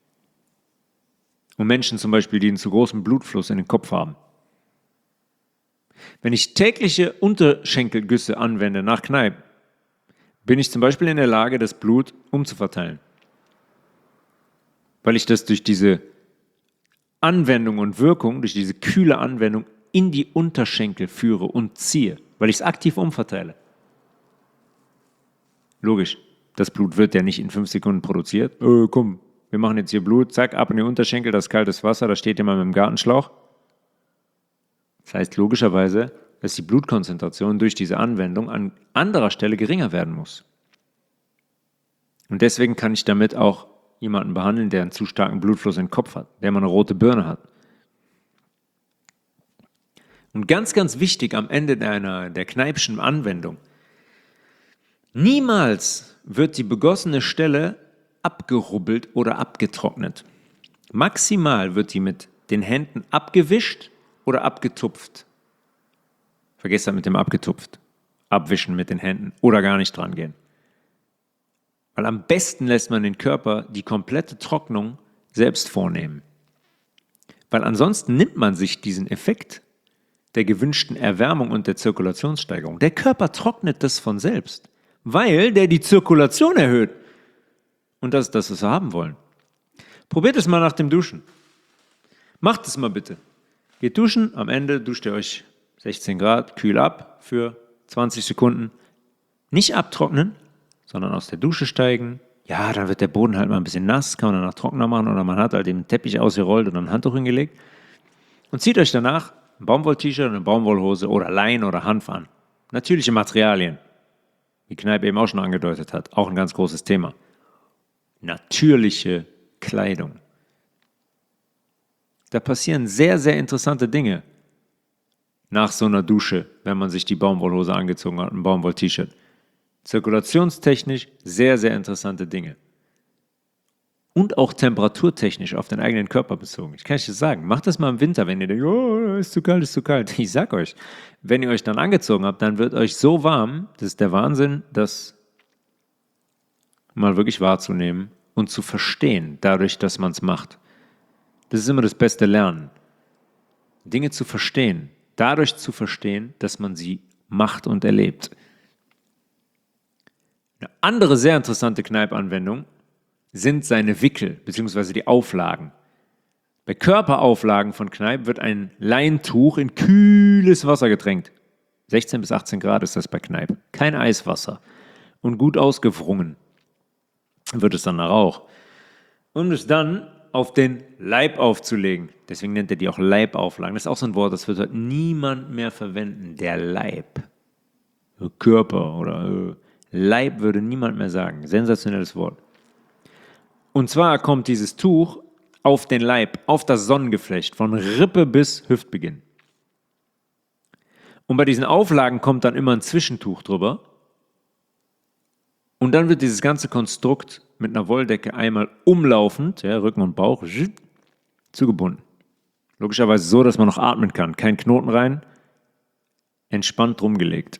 Speaker 2: Und Menschen zum Beispiel, die einen zu großen Blutfluss in den Kopf haben. Wenn ich tägliche Unterschenkelgüsse anwende nach Kneipp, bin ich zum Beispiel in der Lage, das Blut umzuverteilen. Weil ich das durch diese Anwendung und Wirkung, durch diese kühle Anwendung in die Unterschenkel führe und ziehe, weil ich es aktiv umverteile. Logisch, das Blut wird ja nicht in fünf Sekunden produziert. Äh, komm, wir machen jetzt hier Blut, zack, ab in die Unterschenkel, das ist kaltes Wasser, da steht jemand mit dem Gartenschlauch. Das heißt logischerweise, dass die Blutkonzentration durch diese Anwendung an anderer Stelle geringer werden muss. Und deswegen kann ich damit auch jemanden behandeln, der einen zu starken Blutfluss in den Kopf hat, der mal eine rote Birne hat. Und ganz, ganz wichtig am Ende einer, der Kneippschen Anwendung, niemals wird die begossene Stelle abgerubbelt oder abgetrocknet. Maximal wird die mit den Händen abgewischt oder abgetupft. Vergesst das mit dem abgetupft. Abwischen mit den Händen oder gar nicht dran gehen. Weil am besten lässt man den Körper die komplette Trocknung selbst vornehmen. Weil ansonsten nimmt man sich diesen Effekt der gewünschten Erwärmung und der Zirkulationssteigerung. Der Körper trocknet das von selbst, weil der die Zirkulation erhöht. Und das ist das, was wir haben wollen. Probiert es mal nach dem Duschen. Macht es mal bitte. Geht duschen, am Ende duscht ihr euch sechzehn Grad, kühl ab für zwanzig Sekunden. Nicht abtrocknen, sondern aus der Dusche steigen. Ja, dann wird der Boden halt mal ein bisschen nass, kann man danach trockener machen oder man hat halt den Teppich ausgerollt und ein Handtuch hingelegt. Und zieht euch danach ein Baumwoll-T-Shirt, eine Baumwollhose oder Lein oder Hanf an. Natürliche Materialien, wie Kneipp eben auch schon angedeutet hat, auch ein ganz großes Thema. Natürliche Kleidung. Da passieren sehr, sehr interessante Dinge nach so einer Dusche, wenn man sich die Baumwollhose angezogen hat, ein Baumwoll-T-Shirt. Zirkulationstechnisch sehr, sehr interessante Dinge. Und auch temperaturtechnisch auf den eigenen Körper bezogen. Ich kann euch das sagen, macht das mal im Winter, wenn ihr denkt, oh, ist zu kalt, ist zu kalt. Ich sag euch, wenn ihr euch dann angezogen habt, dann wird euch so warm, das ist der Wahnsinn, das mal wirklich wahrzunehmen und zu verstehen, dadurch, dass man es macht. Das ist immer das beste Lernen. Dinge zu verstehen, dadurch zu verstehen, dass man sie macht und erlebt. Eine andere sehr interessante Kneipp-Anwendung sind seine Wickel bzw. die Auflagen. Bei Körperauflagen von Kneipp wird ein Leintuch in kühles Wasser getränkt. sechzehn bis achtzehn Grad ist das bei Kneipp. Kein Eiswasser. und gut ausgewrungen wird es dann nach auch. Um es dann auf den Leib aufzulegen. Deswegen nennt er die auch Leibauflagen. Das ist auch so ein Wort, das wird heute niemand mehr verwenden. Der Leib. Körper oder äh, Leib würde niemand mehr sagen. Sensationelles Wort. Und zwar kommt dieses Tuch auf den Leib, auf das Sonnengeflecht, von Rippe bis Hüftbeginn. Und bei diesen Auflagen kommt dann immer ein Zwischentuch drüber. Und dann wird dieses ganze Konstrukt mit einer Wolldecke einmal umlaufend, ja, Rücken und Bauch, zugebunden. Logischerweise so, dass man noch atmen kann. Kein Knoten rein, entspannt rumgelegt.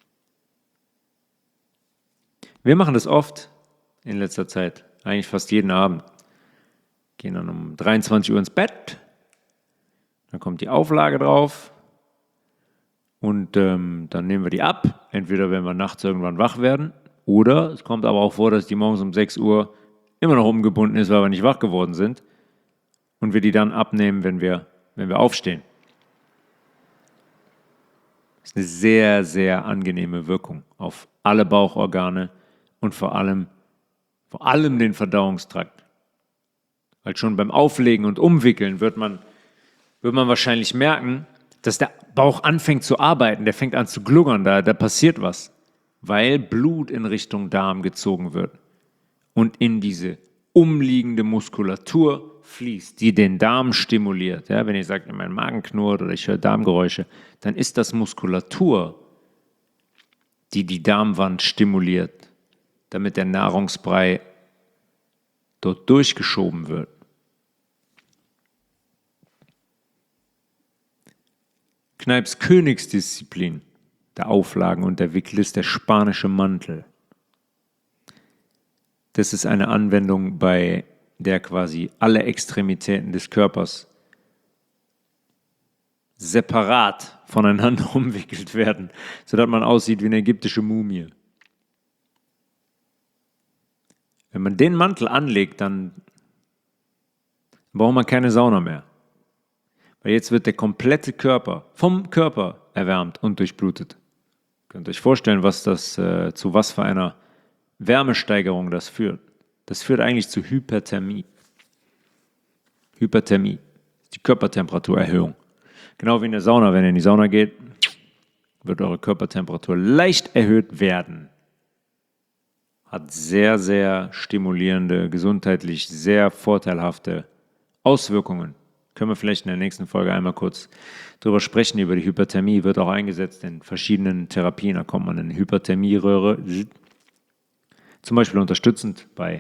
Speaker 2: Wir machen das oft in letzter Zeit, eigentlich fast jeden Abend. Gehen dann um dreiundzwanzig Uhr ins Bett, dann kommt die Auflage drauf und ähm, dann nehmen wir die ab. Entweder wenn wir nachts irgendwann wach werden oder es kommt aber auch vor, dass die morgens um sechs Uhr immer noch umgebunden ist, weil wir nicht wach geworden sind und wir die dann abnehmen, wenn wir, wenn wir aufstehen. Das ist eine sehr, sehr angenehme Wirkung auf alle Bauchorgane und vor allem, vor allem den Verdauungstrakt. Weil schon beim Auflegen und Umwickeln wird man, wird man wahrscheinlich merken, dass der Bauch anfängt zu arbeiten, der fängt an zu gluckern, da, da passiert was, weil Blut in Richtung Darm gezogen wird und in diese umliegende Muskulatur fließt, die den Darm stimuliert. Ja, wenn ihr sagt, mein Magen knurrt oder ich höre Darmgeräusche, dann ist das Muskulatur, die die Darmwand stimuliert, damit der Nahrungsbrei dort durchgeschoben wird. Kneips Königsdisziplin der Auflagen und der Wickel ist der spanische Mantel. Das ist eine Anwendung, bei der quasi alle Extremitäten des Körpers separat voneinander umwickelt werden, sodass man aussieht wie eine ägyptische Mumie. Wenn man den Mantel anlegt, dann braucht man keine Sauna mehr. Weil jetzt wird der komplette Körper vom Körper erwärmt und durchblutet. Ihr könnt euch vorstellen, was das, äh, zu was für einer Wärmesteigerung das führt. Das führt eigentlich zu Hyperthermie. Hyperthermie, die Körpertemperaturerhöhung. Genau wie in der Sauna, wenn ihr in die Sauna geht, wird eure Körpertemperatur leicht erhöht werden. Hat sehr, sehr stimulierende, gesundheitlich sehr vorteilhafte Auswirkungen. Können wir vielleicht in der nächsten Folge einmal kurz drüber sprechen, über die Hyperthermie. Wird auch eingesetzt in verschiedenen Therapien. Da kommt man in eine Hyperthermieröhre. Zum Beispiel unterstützend bei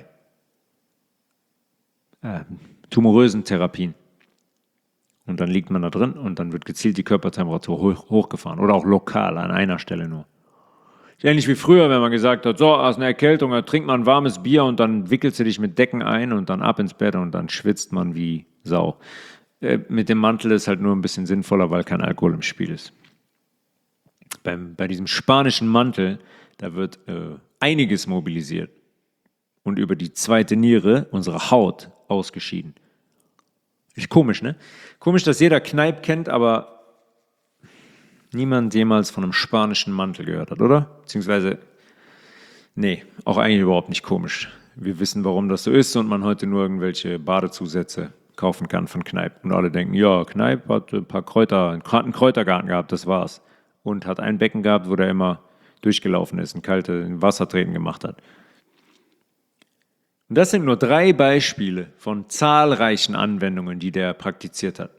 Speaker 2: äh, tumorösen Therapien. Und dann liegt man da drin und dann wird gezielt die Körpertemperatur hoch, hochgefahren. Oder auch lokal, an einer Stelle nur. Ähnlich wie früher, wenn man gesagt hat, so, aus einer Erkältung, da trinkt man ein warmes Bier und dann wickelst du dich mit Decken ein und dann ab ins Bett und dann schwitzt man wie Sau. Äh, mit dem Mantel ist halt nur ein bisschen sinnvoller, weil kein Alkohol im Spiel ist. Beim, bei diesem spanischen Mantel, da wird äh, einiges mobilisiert und über die zweite Niere, unsere Haut, ausgeschieden. Ist komisch, ne? Komisch, dass jeder Kneipp kennt, aber niemand jemals von einem spanischen Mantel gehört hat, oder? Beziehungsweise, nee, auch eigentlich überhaupt nicht komisch. Wir wissen, warum das so ist und man heute nur irgendwelche Badezusätze kaufen kann von Kneipp. Und alle denken, ja, Kneipp hat ein paar Kräuter, einen Kräutergarten gehabt, das war's. Und hat ein Becken gehabt, wo der immer durchgelaufen ist, ein kaltes Wassertreten gemacht hat. Und das sind nur drei Beispiele von zahlreichen Anwendungen, die der praktiziert hat.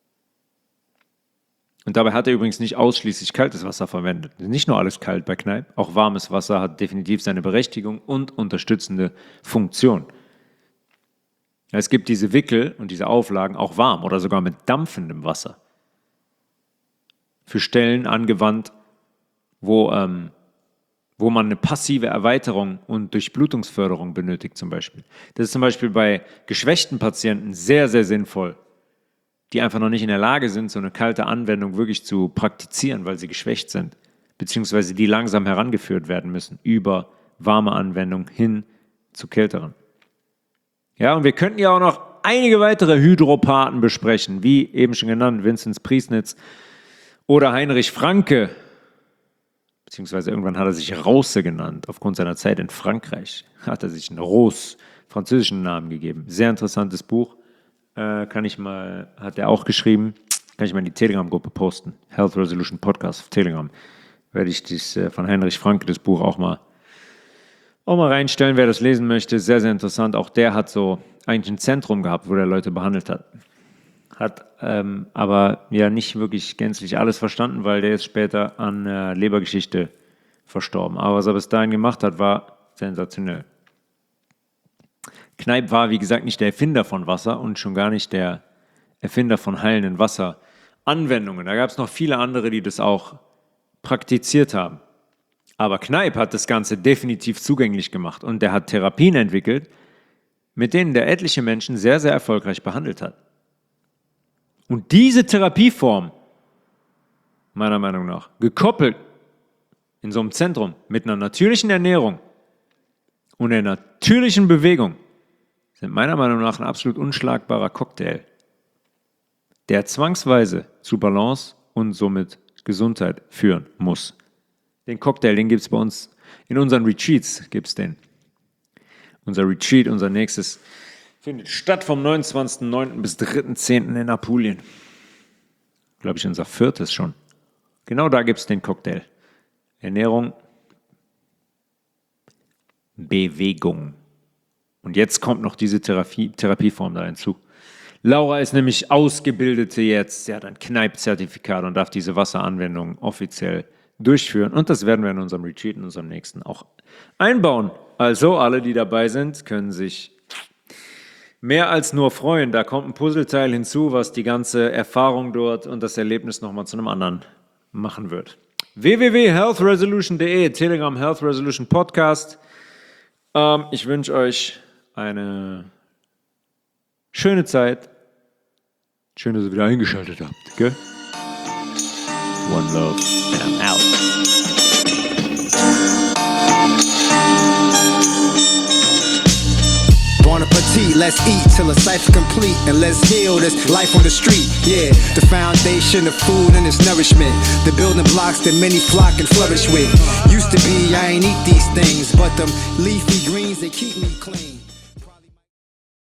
Speaker 2: Und dabei hat er übrigens nicht ausschließlich kaltes Wasser verwendet. Nicht nur alles kalt bei Kneipp, auch warmes Wasser hat definitiv seine Berechtigung und unterstützende Funktion. Es gibt diese Wickel und diese Auflagen auch warm oder sogar mit dampfendem Wasser. Für Stellen angewandt, wo, ähm, wo man eine passive Erweiterung und Durchblutungsförderung benötigt zum Beispiel. Das ist zum Beispiel bei geschwächten Patienten sehr, sehr sinnvoll, die einfach noch nicht in der Lage sind, so eine kalte Anwendung wirklich zu praktizieren, weil sie geschwächt sind, beziehungsweise die langsam herangeführt werden müssen über warme Anwendung hin zu kälteren. Ja, und wir könnten ja auch noch einige weitere Hydropathen besprechen, wie eben schon genannt, Vinzenz Priesnitz oder Heinrich Franke, beziehungsweise irgendwann hat er sich Rose genannt. Aufgrund seiner Zeit in Frankreich hat er sich einen Rose, französischen Namen gegeben. Sehr interessantes Buch. Äh, kann ich mal, hat er auch geschrieben. Kann ich mal in die Telegram-Gruppe posten. Health Resolution Podcast auf Telegram. Werde ich das äh, von Heinrich Franke, das Buch, auch mal, auch mal reinstellen, wer das lesen möchte. Sehr, sehr interessant. Auch der hat so eigentlich ein Zentrum gehabt, wo der Leute behandelt hat. Hat ähm, aber ja nicht wirklich gänzlich alles verstanden, weil der ist später an äh, Lebergeschichte verstorben. Aber was er bis dahin gemacht hat, war sensationell. Kneipp war, wie gesagt, nicht der Erfinder von Wasser und schon gar nicht der Erfinder von heilenden Wasseranwendungen. Da gab es noch viele andere, die das auch praktiziert haben. Aber Kneipp hat das Ganze definitiv zugänglich gemacht und der hat Therapien entwickelt, mit denen der etliche Menschen sehr, sehr erfolgreich behandelt hat. Und diese Therapieform, meiner Meinung nach, gekoppelt in so einem Zentrum mit einer natürlichen Ernährung und einer natürlichen Bewegung, sind meiner Meinung nach ein absolut unschlagbarer Cocktail, der zwangsweise zu Balance und somit Gesundheit führen muss. Den Cocktail, den gibt es bei uns in unseren Retreats, gibt es den. Unser Retreat, unser nächstes, findet statt vom neunundzwanzigsten neunten bis dritten zehnten in Apulien. Glaube ich, unser viertes schon. Genau da gibt es den Cocktail. Ernährung, Bewegung. Und jetzt kommt noch diese Therapie, Therapieform da hinzu. Laura ist nämlich Ausgebildete jetzt. Sie hat ein Kneipp-Zertifikat und darf diese Wasseranwendung offiziell durchführen. Und das werden wir in unserem Retreat, in unserem nächsten auch einbauen. Also alle, die dabei sind, können sich mehr als nur freuen. Da kommt ein Puzzleteil hinzu, was die ganze Erfahrung dort und das Erlebnis nochmal zu einem anderen machen wird. w w w punkt health resolution punkt de, Telegram Health Resolution Podcast. Ähm, ich wünsche euch eine schöne Zeit. Schön, dass ihr wieder eingeschaltet habt. Okay? One love and I'm out.
Speaker 1: Bon appetit, let's eat till the cipher complete and let's heal this life on the street. Yeah, the foundation of food and its nourishment, the building blocks that many flock and flourish with. Used to be I ain't eat these things, but them leafy greens they keep me clean.